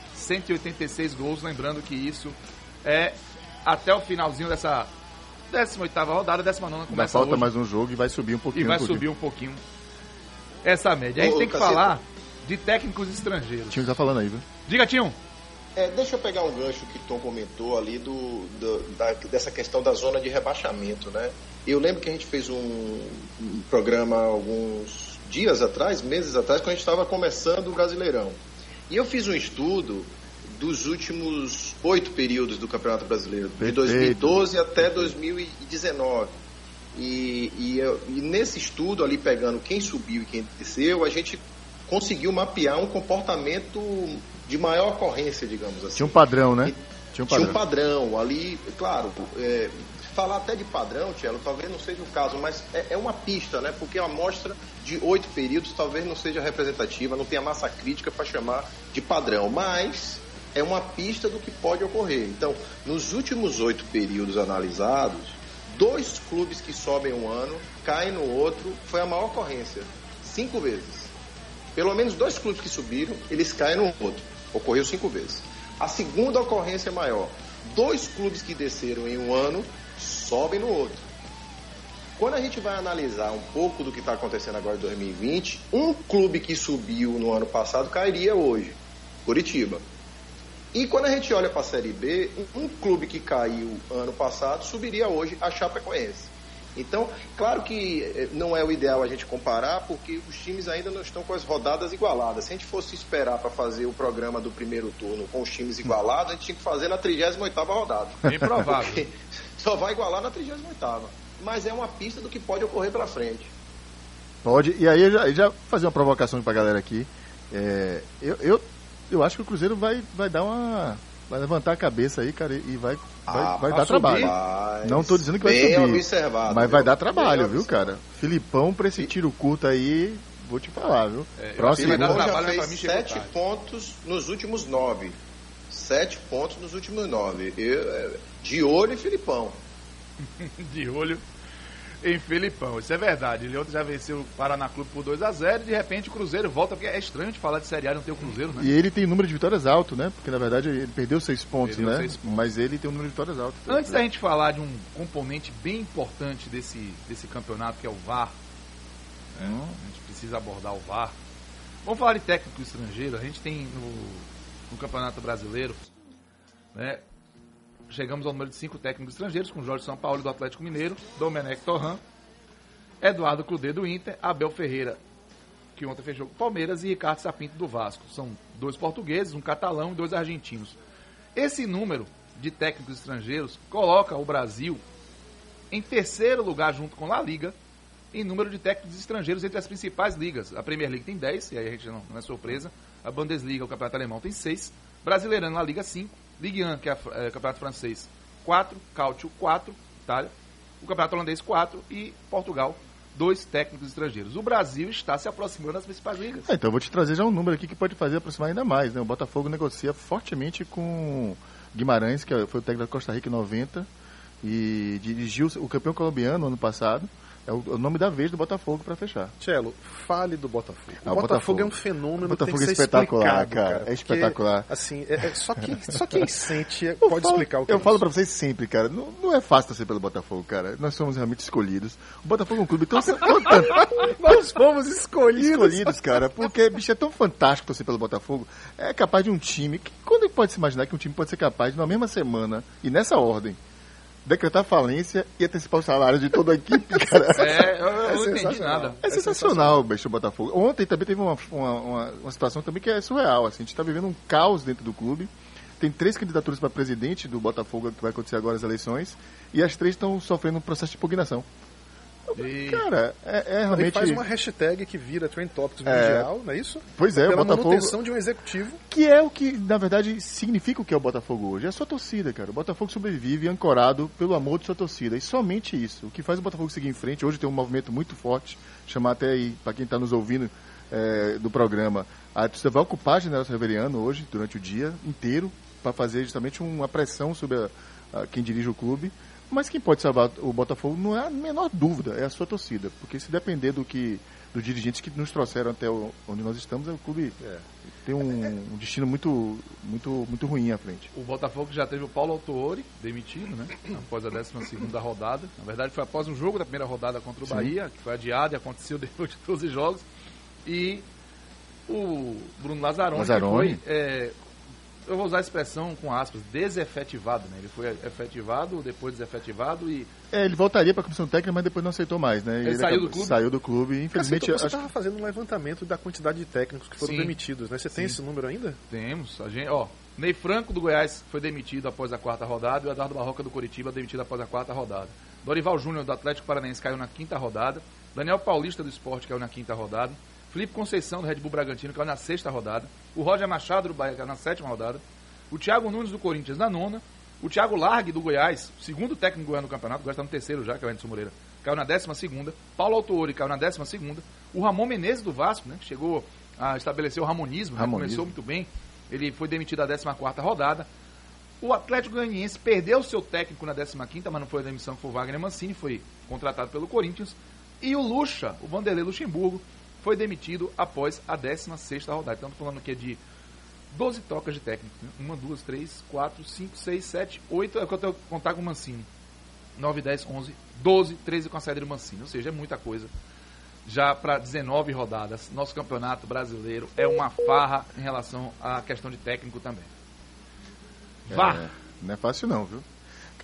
186 gols, lembrando que isso é até o finalzinho dessa 18ª rodada, 19ª começa Ainda falta hoje. mais um jogo e vai subir um pouquinho. E vai subir um pouquinho essa média. A gente tem que falar de técnicos estrangeiros. O Tinho tá falando aí, viu? Diga, Tinho. Deixa eu pegar um gancho que Tom comentou ali dessa questão da zona de rebaixamento, né? Eu lembro que a gente fez um programa alguns dias atrás, meses atrás, quando a gente estava começando o Brasileirão. E eu fiz um estudo dos últimos 8 períodos do Campeonato Brasileiro, de 2012 até 2019. E nesse estudo ali, pegando quem subiu e quem desceu, a gente conseguiu mapear um comportamento de maior ocorrência, digamos assim. Tinha um padrão, né? Tinha um padrão ali, claro, falar até de padrão, Tchelo, talvez não seja o caso, mas é uma pista, né? Porque a amostra de 8 períodos talvez não seja representativa, não tenha massa crítica para chamar de padrão, mas é uma pista do que pode ocorrer. Então, nos últimos 8 períodos analisados, 2 clubes que sobem um ano, caem no outro, foi a maior ocorrência, 5 vezes. Pelo menos 2 clubes que subiram, eles caem no outro. Ocorreu 5 vezes. A segunda ocorrência maior, 2 clubes que desceram em um ano, sobem no outro. Quando a gente vai analisar um pouco do que está acontecendo agora em 2020, um clube que subiu no ano passado cairia hoje, Coritiba. E quando a gente olha para a Série B, um clube que caiu ano passado subiria hoje, a Chapecoense. Então, claro que não é o ideal a gente comparar, porque os times ainda não estão com as rodadas igualadas. Se a gente fosse esperar para fazer o programa do primeiro turno com os times igualados, a gente tinha que fazer na 38ª rodada. Bem provável. Porque só vai igualar na 38ª. Mas é uma pista do que pode ocorrer para frente. Pode, e aí já fazer uma provocação pra galera aqui. Eu acho que o Cruzeiro vai dar uma... Vai levantar a cabeça aí, cara, e vai dar trabalho. Não tô dizendo que vai subir, observado, mas vai dar trabalho, viu, cara? Filipão, pra esse tiro curto aí, vou te falar, viu? Próximo Filipão já fez 7 pontos nos últimos 9. 7 pontos nos últimos 9. De olho em Filipão. De olho em Filipão, isso é verdade. Ele ontem já venceu o Paraná Clube por 2-0 e de repente o Cruzeiro volta, porque é estranho de falar de Série A e não ter o Cruzeiro, né? E ele tem número de vitórias alto, né? Porque na verdade ele perdeu 6 pontos, né? 6 pontos. Mas ele tem um número de vitórias alto. Antes da gente falar de um componente bem importante desse campeonato, que é o VAR, a gente precisa abordar o VAR. Vamos falar de técnico estrangeiro. A gente tem no Campeonato Brasileiro, né? Chegamos ao número de 5 técnicos estrangeiros, com Jorge Sampaoli do Atlético Mineiro, Domenech Torrent, Eduardo Cudê do Inter, Abel Ferreira, que ontem fechou com o Palmeiras, e Ricardo Sapinto do Vasco. São 2 portugueses, um catalão e 2 argentinos. Esse número de técnicos estrangeiros coloca o Brasil em terceiro lugar, junto com La Liga, em número de técnicos estrangeiros entre as principais ligas. A Premier League tem 10, e aí a gente não é surpresa. A Bundesliga, o campeonato alemão, tem 6. Brasileirano, La Liga, 5. Ligue 1, que é o campeonato francês, 4. Cálcio, 4. Itália. O campeonato holandês, 4. E Portugal, 2 técnicos estrangeiros. O Brasil está se aproximando das principais ligas. Então eu vou te trazer já um número aqui que pode fazer aproximar ainda mais, né? O Botafogo negocia fortemente com Guimarães, que foi o técnico da Costa Rica em 90 e dirigiu o campeão colombiano ano passado. É o nome da vez do Botafogo para fechar. Tchelo, fale do Botafogo. O Botafogo é um fenômeno. O Botafogo tem que é espetacular, cara. É espetacular. Porque, assim, só quem sente pode explicar o que eu falo para vocês sempre, cara. Não é fácil torcer pelo Botafogo, cara. Nós somos realmente escolhidos. O Botafogo é um clube tão... Nós fomos escolhidos, cara. Porque, bicho, é tão fantástico torcer pelo Botafogo. É capaz de um time... Quando pode se imaginar que um time pode ser capaz de, na mesma semana, e nessa ordem, decretar falência e antecipar o salário de toda a equipe, cara? Eu não entendi nada. É sensacional, bicho, o Botafogo. Ontem também teve uma situação também que é surreal. Assim, a gente está vivendo um caos dentro do clube. Tem 3 candidaturas para presidente do Botafogo, que vai acontecer agora as eleições, e as 3 estão sofrendo um processo de impugnação. Cara, realmente... Ele faz uma hashtag que vira Trend Topics mundial, não é isso? Pois é, pela o Botafogo... manutenção de um executivo. Que é o que, na verdade, significa o que é o Botafogo hoje. É a sua torcida, cara. O Botafogo sobrevive ancorado pelo amor de sua torcida. E somente isso. O que faz o Botafogo seguir em frente, hoje tem um movimento muito forte, chamar até aí, para quem está nos ouvindo do programa, a torcida vai ocupar a General Severiano hoje, durante o dia inteiro, para fazer justamente uma pressão sobre quem dirige o clube. Mas quem pode salvar o Botafogo não é a menor dúvida, é a sua torcida. Porque se depender dos dirigentes que nos trouxeram até onde nós estamos, o clube tem um destino muito, muito, muito ruim à frente. O Botafogo já teve o Paulo Autuori demitido, né? Após a 12ª rodada. Na verdade, foi após um jogo da primeira rodada contra o Bahia, que foi adiado e aconteceu depois de 12 jogos. E o Bruno Lazzaroni. Que foi... eu vou usar a expressão com aspas, desefetivado, né? Ele foi efetivado, depois desefetivado e... ele voltaria para a comissão técnica, mas depois não aceitou mais, né? Ele saiu do clube? Saiu do clube, infelizmente... Você estava fazendo um levantamento da quantidade de técnicos que foram demitidos, né? Você tem esse número ainda? Temos. Ney Franco do Goiás foi demitido após a 4ª rodada e o Eduardo Barroca do Coritiba demitido após a 4ª rodada. Dorival Júnior do Atlético Paranaense caiu na 5ª rodada. Daniel Paulista do Sport caiu na 5ª rodada. Felipe Conceição do Red Bull Bragantino caiu na 6ª rodada. O Roger Machado do Bahia caiu na 7ª rodada. O Thiago Nunes do Corinthians na 9ª. O Thiago Largue do Goiás, segundo técnico do Goiás no campeonato, o Goiás está no 3º já, que é o Anderson Moreira, caiu na 12ª. Paulo Autuori caiu na 12ª. O Ramon Menezes do Vasco, né, que chegou a estabelecer o ramonismo, né, começou muito bem. Ele foi demitido na 14ª rodada. O Atlético Goianiense perdeu seu técnico na 15ª, mas não foi a demissão, foi o Wagner Mancini, foi contratado pelo Corinthians. E o Lucha, o Vanderlei Luxemburgo, foi demitido após a 16ª rodada. Estamos falando aqui de 12 trocas de técnico. Né? 1, 2, 3, 4, 5, 6, 7, 8. É o que eu tenho que contar com o Mancini. 9, 10, 11, 12, 13 com a saída do Mancini. Ou seja, é muita coisa. Já para 19 rodadas, nosso campeonato brasileiro é uma farra em relação à questão de técnico também. VAR. Não é fácil não, viu?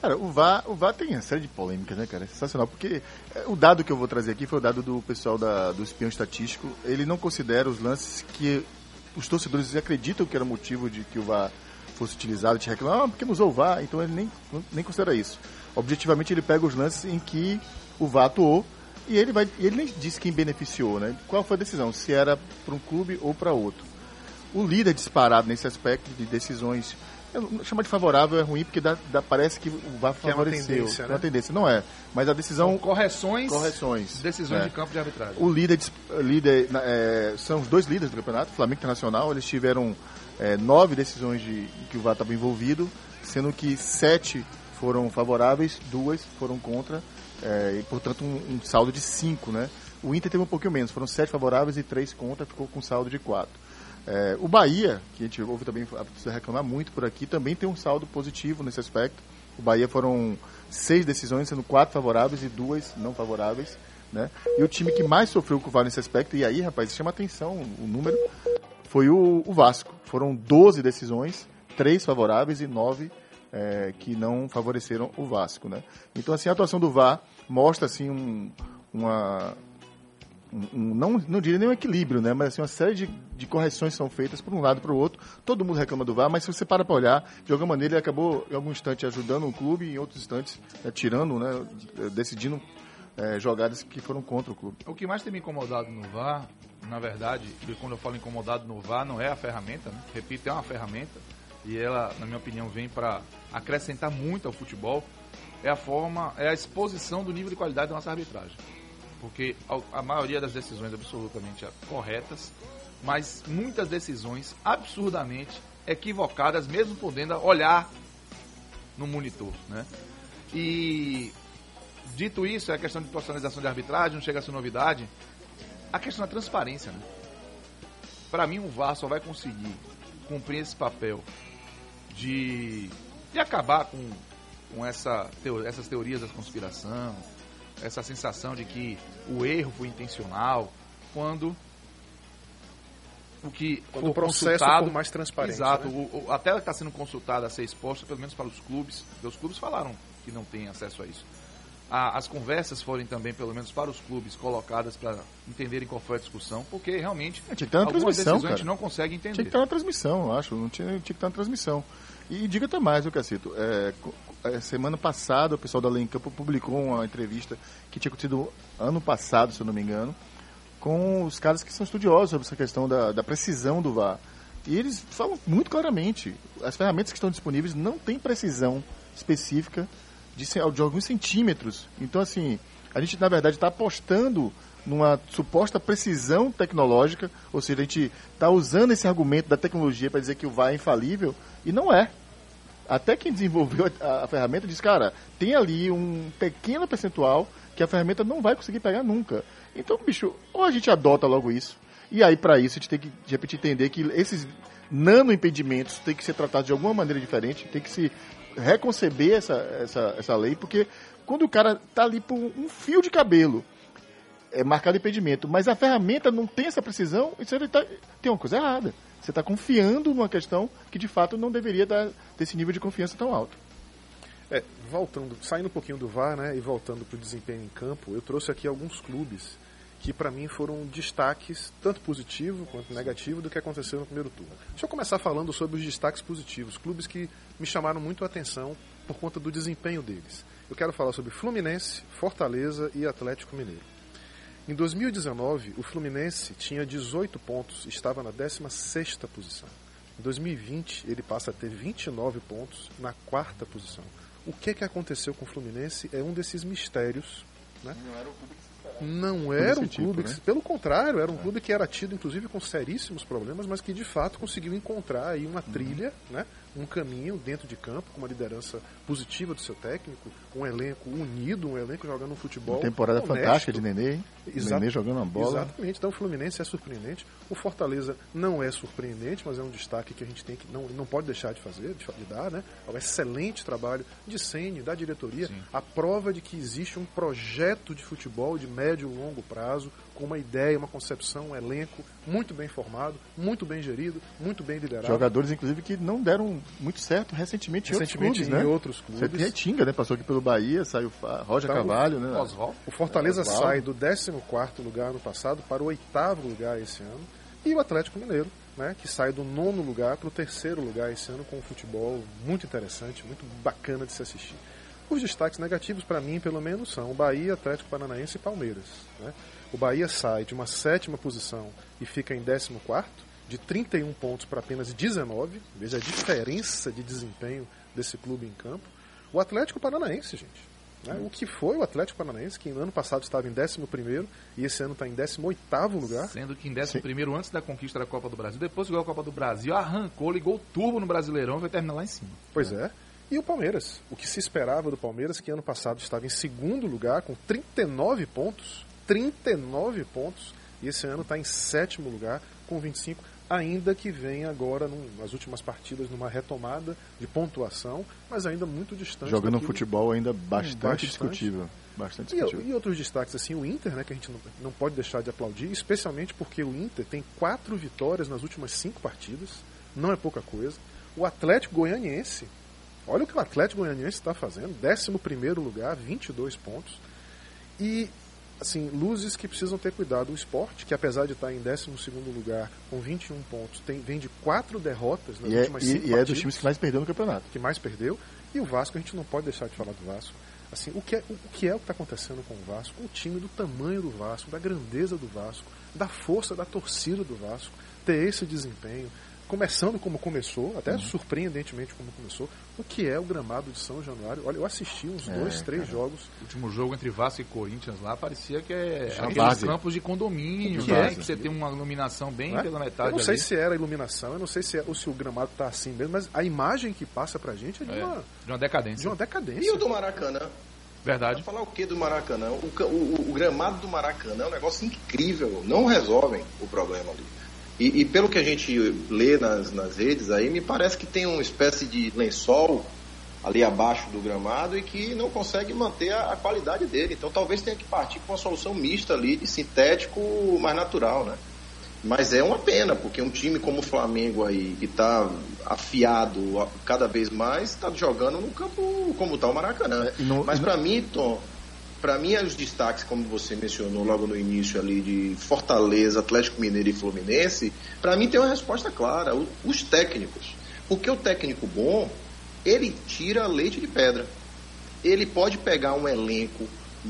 Cara, o VAR tem uma série de polêmicas, né, cara? É sensacional, porque o dado que eu vou trazer aqui foi o dado do pessoal do espião estatístico. Ele não considera os lances que os torcedores acreditam que era motivo de que o VAR fosse utilizado, te reclamam, porque não usou o VAR, então ele nem considera isso. Objetivamente, ele pega os lances em que o VAR atuou e ele nem diz quem beneficiou, né? Qual foi a decisão, se era para um clube ou para outro. O líder disparado nesse aspecto de decisões, chamar de favorável é ruim, porque parece que o VAR favoreceu. Tendência, né? Uma tendência, não é. Mas a decisão... São correções. Decisões É. de campo de arbitragem. O líder são os dois líderes do campeonato, Flamengo e Internacional. Eles tiveram 9 decisões de que o VAR estava envolvido, sendo que 7 foram favoráveis, 2 foram contra, e portanto um saldo de 5, né? O Inter teve um pouquinho menos, foram 7 favoráveis e 3 contra, ficou com um saldo de 4. O Bahia, que a gente ouve também reclamar muito por aqui, também tem um saldo positivo nesse aspecto. O Bahia foram 6 decisões, sendo 4 favoráveis e 2 não favoráveis, né? E o time que mais sofreu com o VAR nesse aspecto, e aí, rapaz, chama atenção o número, foi o Vasco. Foram 12 decisões, 3 favoráveis e 9 que não favoreceram o Vasco, né? Então, assim, a atuação do VAR mostra, assim, não diria nem um equilíbrio, né? Mas assim, uma série de correções são feitas por um lado e para o outro. Todo mundo reclama do VAR, mas se você para olhar, de alguma maneira ele acabou em algum instante ajudando o clube e em outros instantes tirando, né? Decidindo jogadas que foram contra o clube. O que mais tem me incomodado no VAR, na verdade, e quando eu falo incomodado no VAR, não é a ferramenta, né? Repito, é uma ferramenta e ela, na minha opinião, vem para acrescentar muito ao futebol. É a exposição do nível de qualidade da nossa arbitragem. Porque a maioria das decisões absolutamente corretas, mas muitas decisões absurdamente equivocadas, mesmo podendo olhar no monitor, né? E dito isso, é a questão de profissionalização de arbitragem, não chega a ser novidade, a questão da transparência, né? Para mim, o VAR só vai conseguir cumprir esse papel de acabar com essas teorias da conspiração, essa sensação de que o erro foi intencional, quando o processo for mais transparente. Exato, né? A tela que está sendo consultada a ser exposta, pelo menos para os clubes, porque os clubes falaram que não têm acesso a isso. As conversas forem também, pelo menos para os clubes, colocadas para entenderem qual foi a discussão, porque realmente tinha que estar na algumas transmissão, decisões a gente cara. não consegue entender. Tinha que estar na transmissão, eu acho. Tinha que estar na transmissão. E diga até mais, viu, Cacito? Semana passada, o pessoal da Lei em Campo publicou uma entrevista que tinha acontecido ano passado, se eu não me engano, com os caras que são estudiosos sobre essa questão da precisão do VAR. E eles falam muito claramente, as ferramentas que estão disponíveis não têm precisão específica de alguns centímetros. Então, assim, a gente, na verdade, está apostando numa suposta precisão tecnológica, ou seja, a gente está usando esse argumento da tecnologia para dizer que o VAR é infalível, e não é. Até quem desenvolveu a ferramenta diz, cara, tem ali um pequeno percentual que a ferramenta não vai conseguir pegar nunca. Então, bicho, ou a gente adota logo isso, e aí para isso a gente tem que, de repente, entender que esses nano-impedimentos têm que ser tratados de alguma maneira diferente, tem que se reconceber essa lei, porque quando o cara tá ali por um fio de cabelo, marcado impedimento, mas a ferramenta não tem essa precisão, isso tem uma coisa errada. Você está confiando numa questão que de fato não deveria ter esse nível de confiança tão alto. Saindo um pouquinho do VAR, né, e voltando para o desempenho em campo, eu trouxe aqui alguns clubes que para mim foram destaques, tanto positivo quanto negativo, do que aconteceu no primeiro turno. Deixa eu começar falando sobre os destaques positivos, clubes que me chamaram muito a atenção por conta do desempenho deles. Eu quero falar sobre Fluminense, Fortaleza e Atlético Mineiro. Em 2019, o Fluminense tinha 18 pontos, estava na 16ª posição. Em 2020, ele passa a ter 29 pontos, na 4ª posição. O que aconteceu com o Fluminense é um desses mistérios, né? Não era um clube que, pelo contrário, era um clube que era tido, inclusive, com seríssimos problemas, mas que, de fato, conseguiu encontrar aí uma trilha, né? Um caminho dentro de campo, com uma liderança positiva do seu técnico, um elenco unido, um elenco jogando um futebol uma temporada honesto. Fantástica de Nenê, hein? Nenê jogando uma bola. Exatamente, então o Fluminense é surpreendente, o Fortaleza não é surpreendente, mas é um destaque que a gente tem que não pode deixar de fazer, de dar, né? O excelente trabalho de Ceni, da diretoria, Sim. a prova de que existe um projeto de futebol de médio médio e longo prazo, com uma ideia, uma concepção, um elenco muito bem formado, muito bem gerido, muito bem liderado. Jogadores, inclusive, que não deram muito certo recentemente em outros clubes. Você tem Tinga, né? Passou aqui pelo Bahia, saiu Roger Carvalho, né? O Fortaleza sai do 14º lugar no passado para o 8º lugar esse ano. E o Atlético Mineiro, né, que sai do 9º lugar para o 3º lugar esse ano, com um futebol muito interessante, muito bacana de se assistir. Os destaques negativos, para mim, pelo menos, são o Bahia, Atlético Paranaense e Palmeiras. Né? O Bahia sai de uma 7ª posição e fica em 14º, de 31 pontos para apenas 19. Veja a diferença de desempenho desse clube em campo. O Atlético Paranaense, gente. Né? O que foi o Atlético Paranaense, que no ano passado estava em 11º e esse ano está em 18º lugar. Sendo que em 11º, antes da conquista da Copa do Brasil, depois que ganhou a Copa do Brasil, arrancou, ligou o turbo no Brasileirão e vai terminar lá em cima. Pois é. E o Palmeiras, o que se esperava do Palmeiras, que ano passado estava em 2º lugar com 39 pontos, e esse ano está em 7º lugar com 25, ainda que venha agora, nas últimas partidas, numa retomada de pontuação, mas ainda muito distante. Jogando um futebol ainda bastante discutível. E outros destaques, assim, o Inter, né, que a gente não pode deixar de aplaudir, especialmente porque o Inter tem 4 vitórias nas últimas 5 partidas, não é pouca coisa. O Atlético Goianiense, olha o que o Atlético Goianiense está fazendo, 11º lugar, 22 pontos. E, assim, luzes que precisam ter cuidado. O Sport, que apesar de estar em 12º lugar, com 21 pontos, vem de 4 derrotas nas últimas 5 partidas. E é dos times que mais perdeu no campeonato. Que mais perdeu. E o Vasco, a gente não pode deixar de falar do Vasco. Assim, o que é o que está acontecendo com o Vasco? O time do tamanho do Vasco, da grandeza do Vasco, da força da torcida do Vasco, ter esse desempenho, começando como começou, até surpreendentemente como começou, o que é o gramado de São Januário. Olha, eu assisti uns 2, 3 jogos. O último jogo entre Vasco e Corinthians lá parecia que é aqueles campos de condomínio, que você tem uma iluminação bem pela metade. Eu não sei se era iluminação, eu não sei ou se o gramado está assim mesmo, mas a imagem que passa pra gente é de uma decadência. De uma decadência. E o do Maracanã? Verdade. Vai falar o que do Maracanã? O gramado do Maracanã é um negócio incrível, não resolvem o problema ali. E pelo que a gente lê nas redes aí, me parece que tem uma espécie de lençol ali abaixo do gramado e que não consegue manter a qualidade dele. Então talvez tenha que partir com uma solução mista ali, de sintético mais natural, né? Mas é uma pena, porque um time como o Flamengo aí, que está afiado cada vez mais, está jogando num campo como está o Maracanã. Mas para mim, Tom... Para mim, os destaques, como você mencionou logo no início ali, de Fortaleza, Atlético Mineiro e Fluminense, para mim tem uma resposta clara, os técnicos. Porque o técnico bom, ele tira leite de pedra. Ele pode pegar um elenco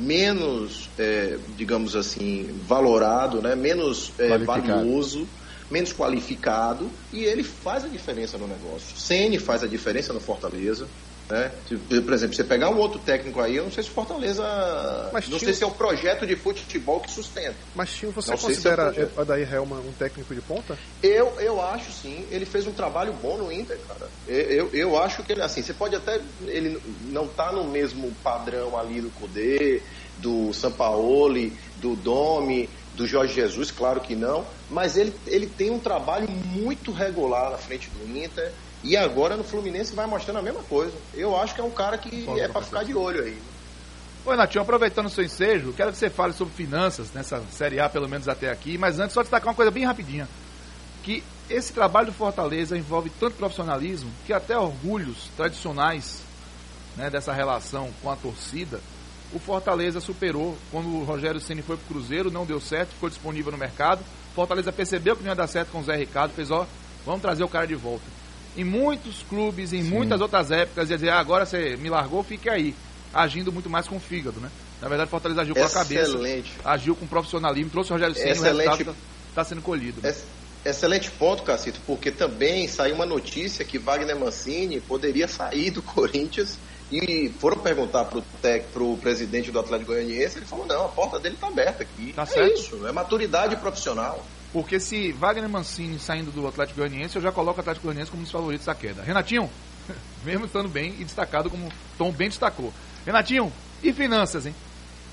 menos, digamos assim, valorado, né? Menos valioso, menos qualificado, e ele faz a diferença no negócio. Ceni faz a diferença no Fortaleza. Né? Por exemplo, você pegar um outro técnico aí, eu não sei se Fortaleza. Não sei se é o projeto de futebol que sustenta. Mas Tio, você considera o Adair Helman um técnico de ponta? Eu acho sim. Ele fez um trabalho bom no Inter, cara. Eu acho que ele, assim, você pode até. Ele não tá no mesmo padrão ali do Cudê, do Sampaoli, do Domi, do Jorge Jesus, claro que não. Mas ele tem um trabalho muito regular na frente do Inter. E agora no Fluminense vai mostrando a mesma coisa. Eu acho que é um cara que é para ficar de olho aí. Ô, Renatinho, aproveitando o seu ensejo, quero que você fale sobre finanças nessa Série A, pelo menos até aqui. Mas antes, só destacar uma coisa bem rapidinha. Que esse trabalho do Fortaleza envolve tanto profissionalismo que até orgulhos tradicionais, né, dessa relação com a torcida, o Fortaleza superou. Quando o Rogério Ceni foi pro Cruzeiro, não deu certo, ficou disponível no mercado. O Fortaleza percebeu que não ia dar certo com o Zé Ricardo, fez, vamos trazer o cara de volta. Em muitos clubes, em muitas outras épocas, ia dizer, agora você me largou, fique aí. Agindo muito mais com o fígado, né? Na verdade, o Fortaleza agiu com a cabeça, agiu com profissionalismo, trouxe o Rogério Ceni, o resultado está sendo colhido. Né? Excelente ponto, Cacito, porque também saiu uma notícia que Wagner Mancini poderia sair do Corinthians e foram perguntar pro presidente do Atlético Goianiense, ele falou, não, a porta dele está aberta aqui. Tá certo. Isso, é maturidade profissional. Porque se Wagner Mancini saindo do Atlético Goianiense, eu já coloco o Atlético Goianiense como um dos favoritos da queda. Renatinho, mesmo estando bem e destacado como Tom bem destacou. Renatinho, e finanças, hein?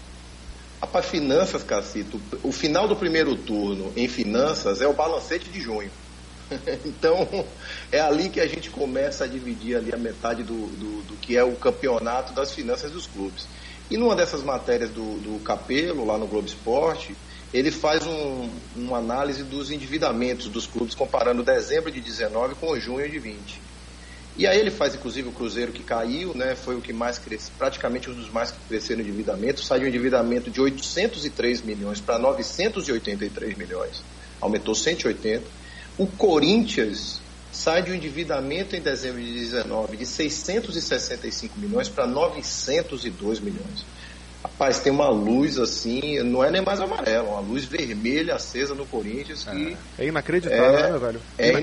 Rapaz, finanças, Cacito, o final do primeiro turno em finanças é o balancete de junho. Então, é ali que a gente começa a dividir ali a metade do que é o campeonato das finanças dos clubes. E numa dessas matérias do Capello, lá no Globo Esporte, ele faz uma análise dos endividamentos dos clubes, comparando dezembro de 19 com junho de 20. E aí ele faz, inclusive, o Cruzeiro que caiu, né, foi o que mais cresceu, praticamente um dos mais que cresceram no endividamento, saiu um endividamento de 803 milhões para 983 milhões, aumentou 180. O Corinthians sai de um endividamento em dezembro de 19 de 665 milhões para 902 milhões. Rapaz, tem uma luz assim, não é nem mais amarela, uma luz vermelha acesa no Corinthians que... É inacreditável, né, velho? É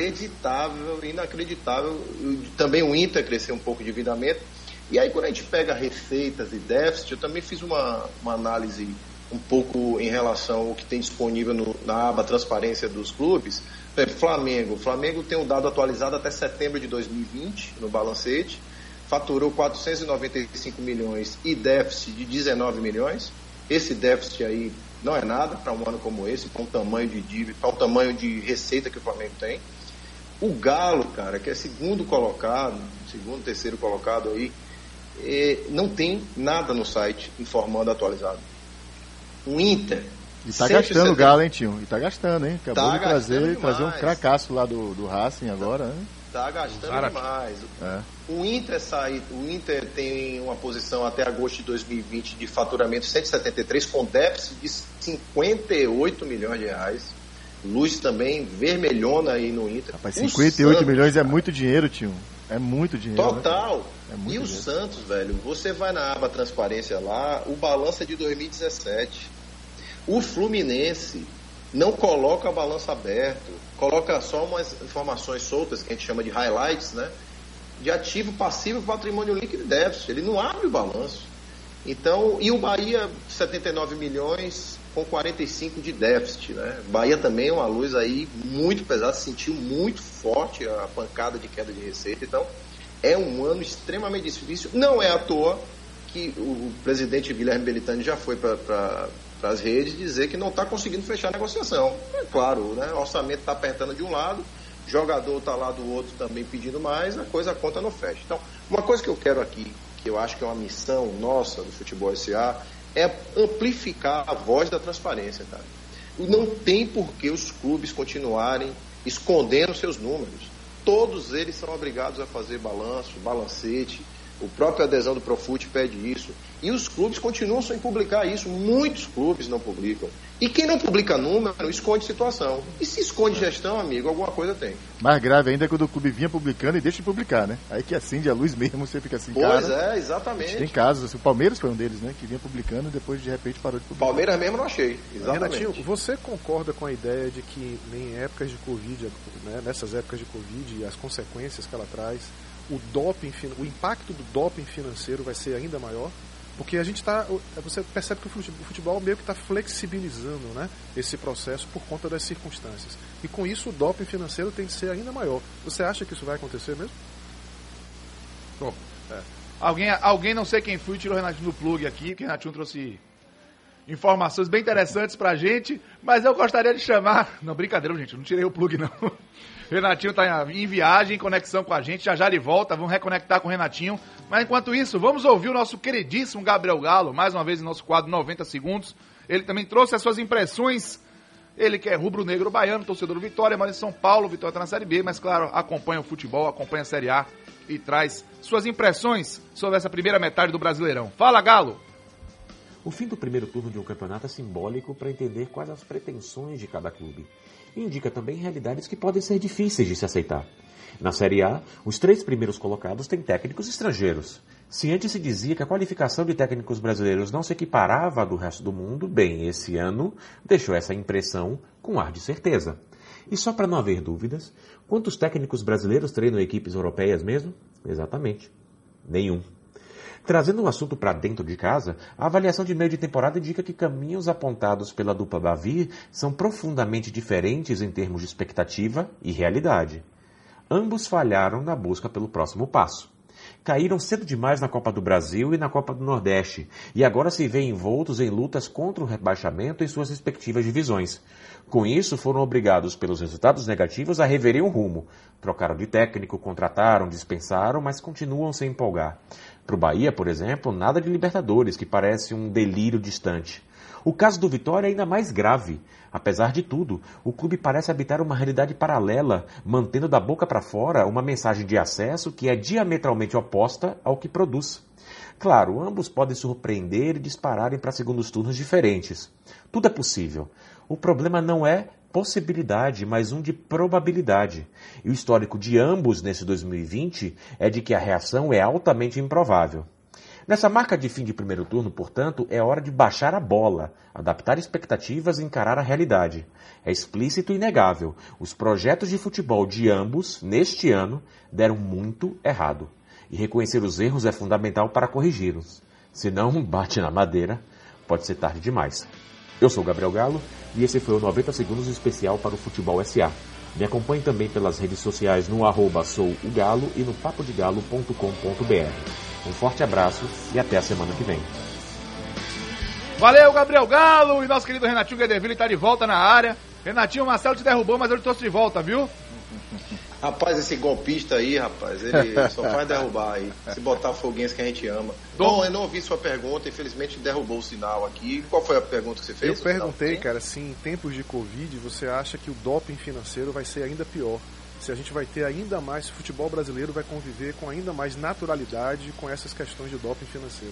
inacreditável. Também o Inter cresceu um pouco de endividamento. E aí quando a gente pega receitas e déficit, eu também fiz uma análise um pouco em relação ao que tem disponível na aba transparência dos clubes. Por exemplo, o Flamengo tem um dado atualizado até setembro de 2020 no balancete, faturou 495 milhões e déficit de 19 milhões. Esse déficit aí não é nada para um ano como esse, para um tamanho de dívida, para o tamanho de receita que o Flamengo tem. O Galo, cara, que é segundo, terceiro colocado aí, não tem nada no site informando atualizado. O Inter... E tá gastando o Galo, hein, tio? E tá gastando, hein? Acabou de trazer um cracaço lá do Racing agora, né? Tá gastando demais. O Inter tem uma posição até agosto de 2020 de faturamento 173, com déficit de 58 milhões de reais. Luz também vermelhona aí no Inter. Rapaz, 58 milhões é muito dinheiro, tio. É muito dinheiro. Total. Né? É muito dinheiro. O Santos, velho, você vai na aba transparência lá, o balanço é de 2017. O Fluminense não coloca balanço aberto, coloca só umas informações soltas, que a gente chama de highlights, né? De ativo, passivo, patrimônio líquido e déficit. Ele não abre o balanço. Então, e o Bahia, 79 milhões com 45 de déficit, né? Bahia também é uma luz aí muito pesada, sentiu muito forte a pancada de queda de receita. Então, é um ano extremamente difícil. Não é à toa que o presidente Guilherme Belitani já foi para as redes dizer que não está conseguindo fechar a negociação. É claro, né? O orçamento está apertando de um lado, jogador está lá do outro também pedindo mais, a conta não fecha. Então, uma coisa que eu quero aqui, que eu acho que é uma missão nossa do Futebol S.A., é amplificar a voz da transparência, cara. Não tem por que os clubes continuarem escondendo seus números. Todos eles são obrigados a fazer balanço, balancete. O próprio adesão do Profut pede isso. E os clubes continuam sem publicar isso. Muitos clubes não publicam. E quem não publica número, esconde situação. E se esconde gestão, amigo, alguma coisa tem. Mais grave ainda é quando o clube vinha publicando e deixa de publicar, né? Aí que acende a luz mesmo, você fica assim, pois é, exatamente. Tem casos, assim, o Palmeiras foi um deles, né? Que vinha publicando e depois de repente parou de publicar. Palmeiras mesmo não achei, exatamente. Renatinho, você concorda com a ideia de que em épocas de Covid, né, nessas épocas de Covid e as consequências que ela traz, o impacto do doping financeiro vai ser ainda maior? Porque a gente você percebe que o futebol meio que está flexibilizando, né, esse processo por conta das circunstâncias. E com isso o doping financeiro tem que ser ainda maior. Você acha que isso vai acontecer mesmo? Bom, alguém não sei quem foi, tirou o Renatinho do plug aqui, que o Renatinho trouxe informações bem interessantes pra gente, mas eu gostaria de chamar... Não, brincadeira, gente, eu não tirei o plug, não. Renatinho está em viagem, em conexão com a gente, já ele volta, vamos reconectar com o Renatinho. Mas enquanto isso, vamos ouvir o nosso queridíssimo Gabriel Galo, mais uma vez em nosso quadro 90 Segundos. Ele também trouxe as suas impressões, ele que é rubro-negro baiano, torcedor do Vitória, mora em São Paulo, Vitória está na Série B, mas claro, acompanha o futebol, acompanha a Série A e traz suas impressões sobre essa primeira metade do Brasileirão. Fala, Galo! O fim do primeiro turno de um campeonato é simbólico para entender quais as pretensões de cada clube. E indica também realidades que podem ser difíceis de se aceitar. Na Série A, os 3 primeiros colocados têm técnicos estrangeiros. Se antes se dizia que a qualificação de técnicos brasileiros não se equiparava à do resto do mundo, bem, esse ano deixou essa impressão com ar de certeza. E só para não haver dúvidas, quantos técnicos brasileiros treinam equipes europeias mesmo? Exatamente, nenhum. Trazendo o assunto para dentro de casa, a avaliação de meio de temporada indica que caminhos apontados pela dupla Bavi são profundamente diferentes em termos de expectativa e realidade. Ambos falharam na busca pelo próximo passo. Caíram cedo demais na Copa do Brasil e na Copa do Nordeste, e agora se veem envoltos em lutas contra o rebaixamento em suas respectivas divisões. Com isso, foram obrigados pelos resultados negativos a reverem o rumo. Trocaram de técnico, contrataram, dispensaram, mas continuam sem empolgar. Para o Bahia, por exemplo, nada de Libertadores, que parece um delírio distante. O caso do Vitória é ainda mais grave. Apesar de tudo, o clube parece habitar uma realidade paralela, mantendo da boca para fora uma mensagem de acesso que é diametralmente oposta ao que produz. Claro, ambos podem surpreender e dispararem para segundos turnos diferentes. Tudo é possível. O problema não é possibilidade, mas um de probabilidade. E o histórico de ambos nesse 2020 é de que a reação é altamente improvável. Nessa marca de fim de primeiro turno, portanto, é hora de baixar a bola, adaptar expectativas e encarar a realidade. É explícito e inegável. Os projetos de futebol de ambos, neste ano, deram muito errado. E reconhecer os erros é fundamental para corrigi-los. Se não bate na madeira, pode ser tarde demais. Eu sou o Gabriel Galo e esse foi o 90 Segundos especial para o Futebol SA. Me acompanhe também pelas redes sociais no @sougalo e no papodegalo.com.br. Um forte abraço e até a semana que vem. Valeu, Gabriel Galo! E nosso querido Renatinho Guedeville está de volta na área. Renatinho, o Marcelo te derrubou, mas eu te trouxe de volta, viu? Rapaz, esse golpista aí, rapaz, ele só faz derrubar aí. Esse botafoguense que a gente ama. Bom, eu não ouvi sua pergunta, infelizmente derrubou o sinal aqui. Qual foi a pergunta que você fez? Eu perguntei, cara, se em tempos de Covid você acha que o doping financeiro vai ser ainda pior. Se a gente vai ter ainda mais, se o futebol brasileiro vai conviver com ainda mais naturalidade com essas questões de doping financeiro.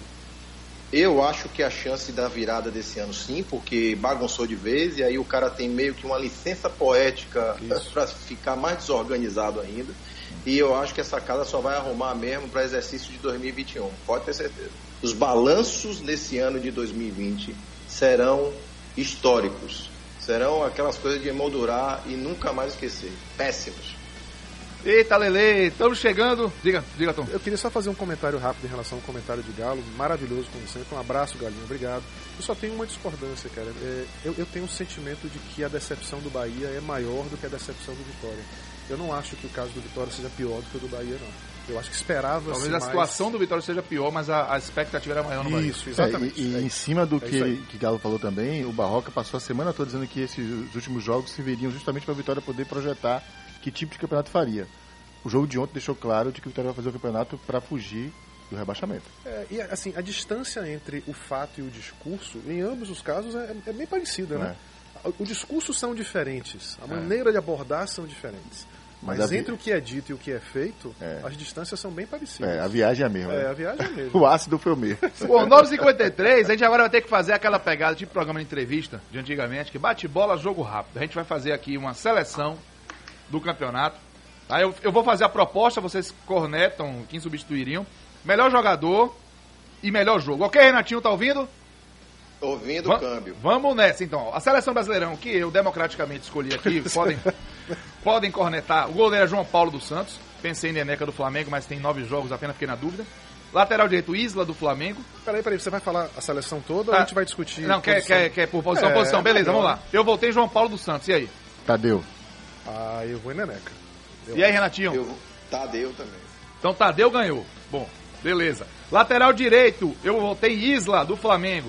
Eu acho que a chance da virada desse ano sim, porque bagunçou de vez e aí o cara tem meio que uma licença poética para ficar mais desorganizado ainda. E eu acho que essa casa só vai arrumar mesmo para exercício de 2021, pode ter certeza. Os balanços nesse ano de 2020 serão históricos, serão aquelas coisas de emoldurar e nunca mais esquecer. Péssimos. Eita, Lele, estamos chegando. Diga, Tom. Eu queria só fazer um comentário rápido em relação ao comentário de Galo. Maravilhoso, como sempre. Um abraço, Galinho. Obrigado. Eu só tenho uma discordância, cara. Eu tenho um sentimento de que a decepção do Bahia é maior do que a decepção do Vitória. Eu não acho que o caso do Vitória seja pior do que o do Bahia, não. Eu acho que esperava-se talvez a situação do Vitória seja pior, mas a expectativa era maior no Bahia. Isso, exatamente. E em cima do que Galo falou também, o Barroca passou a semana toda dizendo que esses últimos jogos serviriam justamente para a Vitória poder projetar que tipo de campeonato faria. O jogo de ontem deixou claro de que o Vitória vai fazer o campeonato para fugir do rebaixamento. E assim, a distância entre o fato e o discurso, em ambos os casos, é bem parecida, né? O discurso são diferentes, a maneira de abordar são diferentes. Mas entre o que é dito e o que é feito, as distâncias são bem parecidas. A viagem é a mesma. A viagem é a mesma. O ácido foi o mesmo. Bom, 9h53, a gente agora vai ter que fazer aquela pegada tipo programa de entrevista de antigamente, que bate bola, jogo rápido. A gente vai fazer aqui uma seleção do campeonato. Aí eu vou fazer a proposta, vocês cornetam quem substituiriam. Melhor jogador e melhor jogo. Ok, Renatinho, tá ouvindo? Ouvindo o câmbio. Vamos nessa, então. A seleção brasileirão, que eu democraticamente escolhi aqui, podem cornetar. O goleiro é João Paulo dos Santos. Pensei em Neneca do Flamengo, mas tem 9 jogos, apenas fiquei na dúvida. Lateral direito, Isla do Flamengo. Peraí, você vai falar a seleção toda ou a gente vai discutir? Não, quer por posição. Beleza, vamos lá. Eu voltei em João Paulo dos Santos, e aí? Tadeu. Eu vou em Neneca. E aí, Renatinho? Tadeu também. Então Tadeu ganhou. Bom, beleza. Lateral direito, eu voltei Isla, do Flamengo.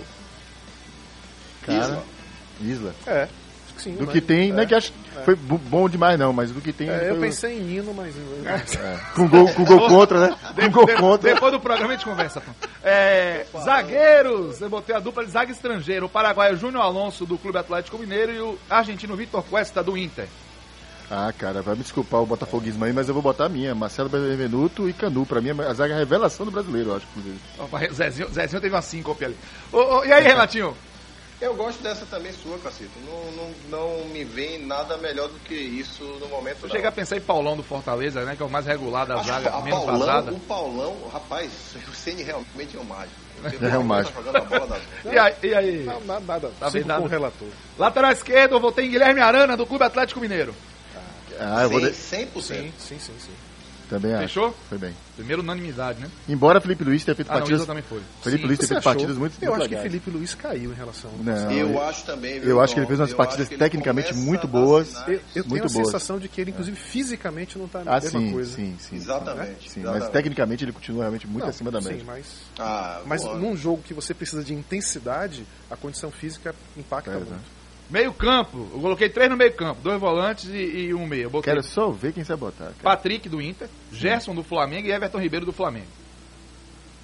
Cara, Isla. Acho que sim. Do que tem, não é que acho foi bom demais não, mas do que tem... eu pensei em Nino, mas... Com gol contra, né? Depois do programa a gente conversa, Tom. Zagueiros, eu botei a dupla de zaga estrangeiro. O paraguaio Júnior Alonso, do Clube Atlético Mineiro, e o argentino Vitor Cuesta, do Inter. Cara, vai me desculpar o botafoguismo aí, mas eu vou botar a minha. Marcelo Benevenuto e Canu. Pra mim, a zaga é a revelação do brasileiro, eu acho. Inclusive. Zezinho teve uma síncope ali. E aí, Renatinho? Eu gosto dessa também sua, Cacito. Não me vem nada melhor do que isso no momento. Eu cheguei a pensar em Paulão do Fortaleza, né? Que é o mais regular da zaga, menos Paulão, vazada. O Paulão, rapaz, o Ceni realmente é um mágico. É um mágico. E aí? Nada. Tá bem dado. Com o relator. Lateral esquerdo, eu voltei em Guilherme Arana, do Clube Atlético Mineiro. Eu vou 100%. Sim. Também acho. Fechou? Foi bem. Primeiro unanimidade, né? Embora Felipe Luiz tenha feito partidas... também foi. Felipe Luiz tenha feito partidas muito legais. Eu acho que legais. Felipe Luiz caiu em relação ao passado. Eu acho também. Eu acho que ele fez umas partidas tecnicamente muito boas. Eu tenho a sensação de que ele, inclusive, fisicamente não está na mesma coisa. Sim. Exatamente. Sim, mas tecnicamente ele continua realmente muito acima da média. Sim, mas num jogo que você precisa de intensidade, a condição física impacta muito. Meio campo, eu coloquei 3 no meio campo, 2 volantes e 1 meio. Quero só ver quem você vai botar. Cara. Patrick do Inter, Gerson do Flamengo e Everton Ribeiro do Flamengo.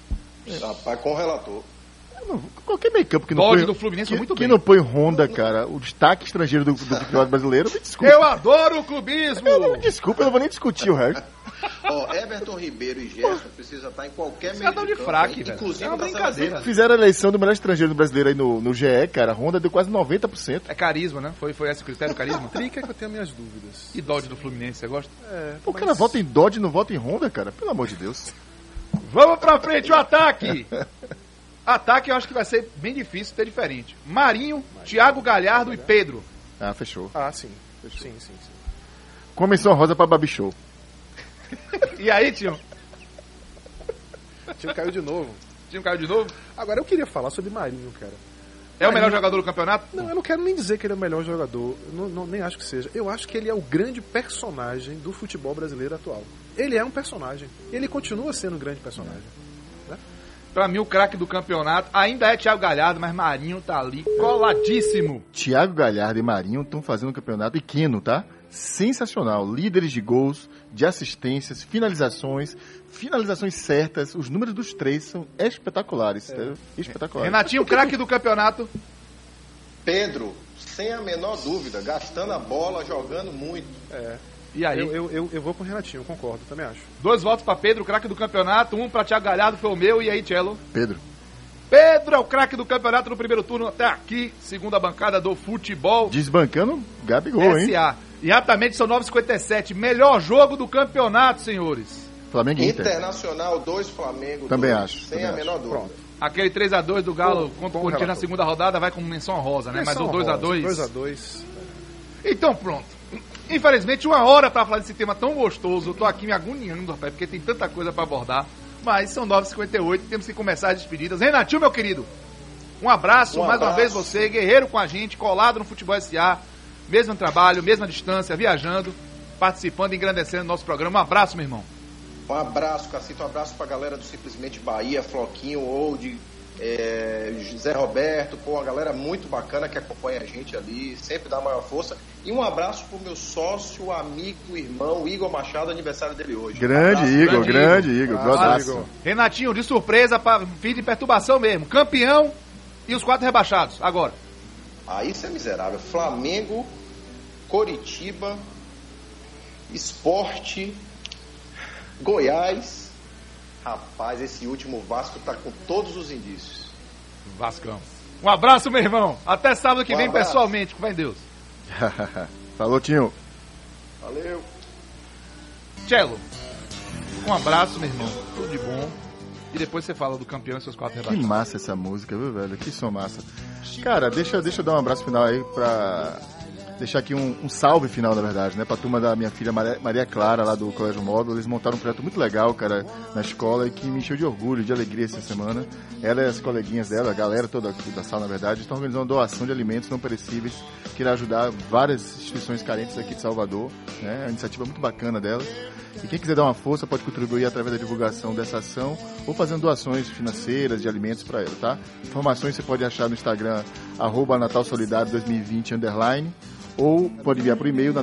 Rapaz, com o relator. Qualquer meio-campo que não Dodge põe... do Fluminense foi muito que bem. não põe Honda, cara, o destaque estrangeiro do futebol brasileiro, me desculpa. Eu adoro o clubismo! Desculpa, eu não vou nem discutir o resto. Everton Ribeiro e Gerson precisam estar em qualquer meio Estão de fraque, velho. inclusive É uma da brincadeira. seleção. Fizeram a eleição do melhor estrangeiro do brasileiro aí no GE, cara. A Honda deu quase 90%. É carisma, né? Foi esse o critério, carisma? Trica que eu tenho minhas dúvidas. E Dodge do Fluminense, você gosta? O cara vota em Dodge e não vota em Honda, cara? Pelo amor de Deus. Vamos pra frente, o ataque! Ataque eu acho que vai ser bem difícil ter diferente. Marinho, Thiago Galhardo e Pedro. Ah, fechou. Ah, sim. Sim. Com menção rosa pra Babi Show. E aí, tio? O time caiu de novo. Time caiu de novo? Agora, eu queria falar sobre Marinho, cara. É o melhor jogador do campeonato? Não, eu não quero nem dizer que ele é o melhor jogador. Nem acho que seja. Eu acho que ele é o grande personagem do futebol brasileiro atual. Ele é um personagem. Ele continua sendo um grande personagem. Pra mim, o craque do campeonato ainda é Thiago Galhardo, mas Marinho tá ali coladíssimo. Thiago Galhardo e Marinho estão fazendo um campeonato pequeno, tá? Sensacional. Líderes de gols, de assistências, finalizações certas. Os números dos três são espetaculares. Espetaculares. Renatinho, craque do campeonato. Pedro, sem a menor dúvida, gastando a bola, jogando muito. E aí? Eu vou com o Renatinho, eu concordo, também acho. 2 votos pra Pedro, craque do campeonato. 1 pra Thiago Galhardo, foi o meu. E aí, Tchelo? Pedro é o craque do campeonato no primeiro turno até aqui. Segunda bancada do futebol. Desbancando Gabigol, hein? SA. E rapidamente são 9h57. Melhor jogo do campeonato, senhores. Flamengo e Inter. Internacional 2, Flamengo 2. Também acho. Sem a menor dúvida. Pronto. Aquele 3x2 do Galo contra o Corinthians na segunda rodada vai com menção rosa, né? Mas o 2x2... 2x2. Então pronto. Infelizmente, 1 hora pra falar desse tema tão gostoso. Eu tô aqui me agoniando, rapaz, porque tem tanta coisa pra abordar. Mas são 9h58, temos que começar as despedidas. Renatinho, meu querido, um abraço, mais uma vez você, guerreiro com a gente, colado no Futebol SA, mesmo trabalho, mesma distância, viajando, participando e engrandecendo o nosso programa. Um abraço, meu irmão. Um abraço, Cacito, um abraço pra galera do Simplesmente Bahia, Floquinho, Old, Zé Roberto, a galera muito bacana que acompanha a gente ali, sempre dá a maior força. E um abraço pro meu sócio, amigo, irmão, Igor Machado, aniversário dele hoje. Grande Igor. Abraço. Renatinho, de surpresa, fim de perturbação mesmo. Campeão e os 4 rebaixados, agora. Aí isso é miserável. Flamengo, Coritiba, Sport, Goiás. Rapaz, esse último Vasco tá com todos os indícios. Vascão. Um abraço, meu irmão. Até sábado que vem, abraço. pessoalmente. Vai em Deus. Falou, Tinho. Valeu. Tchelo, um abraço, meu irmão. Tudo de bom. E depois você fala do campeão e seus 4 rebaixados. Que massa essa música, viu, velho? Que som massa. Cara, deixa eu dar um abraço final aí pra... Deixar aqui um salve final, na verdade, né? Pra turma da minha filha Maria Clara, lá do Colégio Módulo. Eles montaram um projeto muito legal, cara, na escola e que me encheu de orgulho, de alegria essa semana. Ela e as coleguinhas dela, a galera toda da sala, na verdade, estão organizando uma doação de alimentos não perecíveis que irá ajudar várias instituições carentes aqui de Salvador, né? É uma iniciativa muito bacana delas. E quem quiser dar uma força pode contribuir através da divulgação dessa ação ou fazendo doações financeiras de alimentos para ela, tá? Informações você pode achar no Instagram @natalsolidario2020_ ou pode enviar por e-mail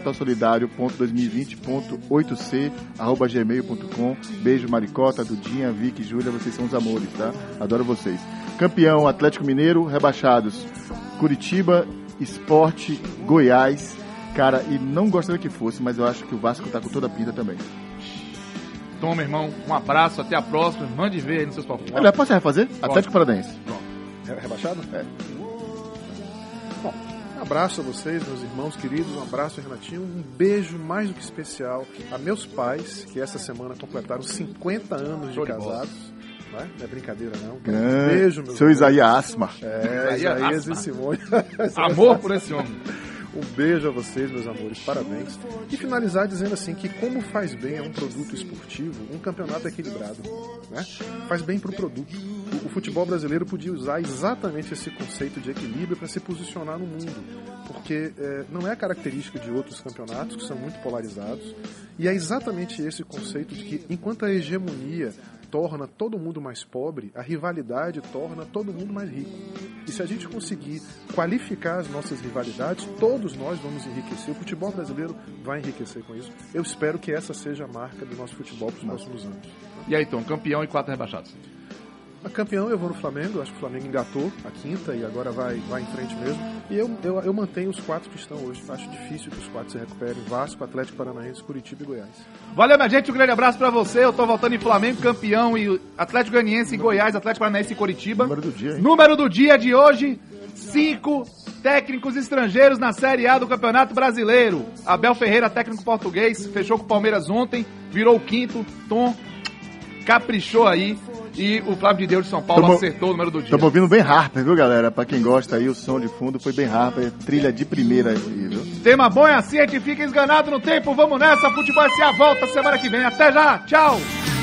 natalsolidario.2020.8c@gmail.com. Beijo, Maricota, Dudinha, Vicky, Júlia, vocês são os amores, tá? Adoro vocês. Campeão, Atlético Mineiro, rebaixados, Curitiba, Sport, Goiás. Cara, e não gostaria que fosse, mas eu acho que o Vasco tá com toda a pinta também. Então, meu irmão, um abraço, até a próxima. Mande ver aí nos seus palcos. Olha, posso refazer? Atlético Paranaense. Pronto. Rebaixado? É. Bom, um abraço a vocês, meus irmãos queridos, um abraço, Renatinho, um beijo mais do que especial a meus pais, que essa semana completaram 50 anos de casados. Não é brincadeira, não. Um beijo, meu seu Isaías Asma. Isaías e Simone. Amor por esse homem. Um beijo a vocês, meus amores, parabéns. E finalizar dizendo assim que como faz bem a um produto esportivo, um campeonato equilibrado, né? Faz bem para o produto. O futebol brasileiro podia usar exatamente esse conceito de equilíbrio para se posicionar no mundo, porque não é característica de outros campeonatos que são muito polarizados, e é exatamente esse conceito de que enquanto a hegemonia torna todo mundo mais pobre, a rivalidade torna todo mundo mais rico. E se a gente conseguir qualificar as nossas rivalidades, todos nós vamos enriquecer. O futebol brasileiro vai enriquecer com isso. Eu espero que essa seja a marca do nosso futebol para os próximos anos. E aí, Tom, campeão e 4 rebaixados? A campeão eu vou no Flamengo, acho que o Flamengo engatou a quinta e agora vai em frente mesmo. E eu mantenho os 4 que estão hoje. Acho difícil que os 4 se recuperem. Vasco, Atlético Paranaense, Curitiba e Goiás. Valeu, minha gente, um grande abraço pra você. Eu tô voltando em Flamengo, campeão, e Atlético Goianiense e Goiás, Atlético Paranaense e Curitiba. Número do dia, hein? Número do dia de hoje, 5 técnicos estrangeiros na Série A do Campeonato Brasileiro. Abel Ferreira, técnico português, fechou com o Palmeiras ontem, virou o 5º, Tom caprichou aí. E o Flávio de Deus de São Paulo acertou o número do dia. Estamos ouvindo bem Harper, viu, galera? Pra quem gosta aí, o som de fundo foi bem Harper, trilha de primeira aí, viu? Tema bom é assim, a gente fica esganado no tempo. Vamos nessa, Futebol SA volta semana que vem. Até já, tchau!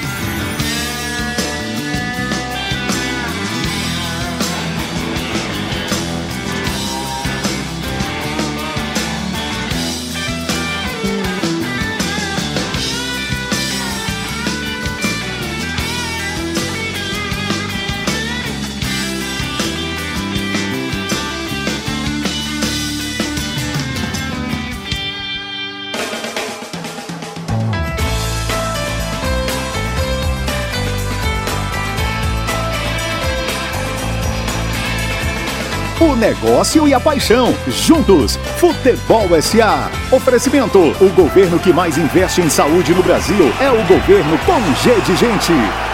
O negócio e a paixão, juntos, Futebol SA. Oferecimento, o governo que mais investe em saúde no Brasil é o governo com G de gente.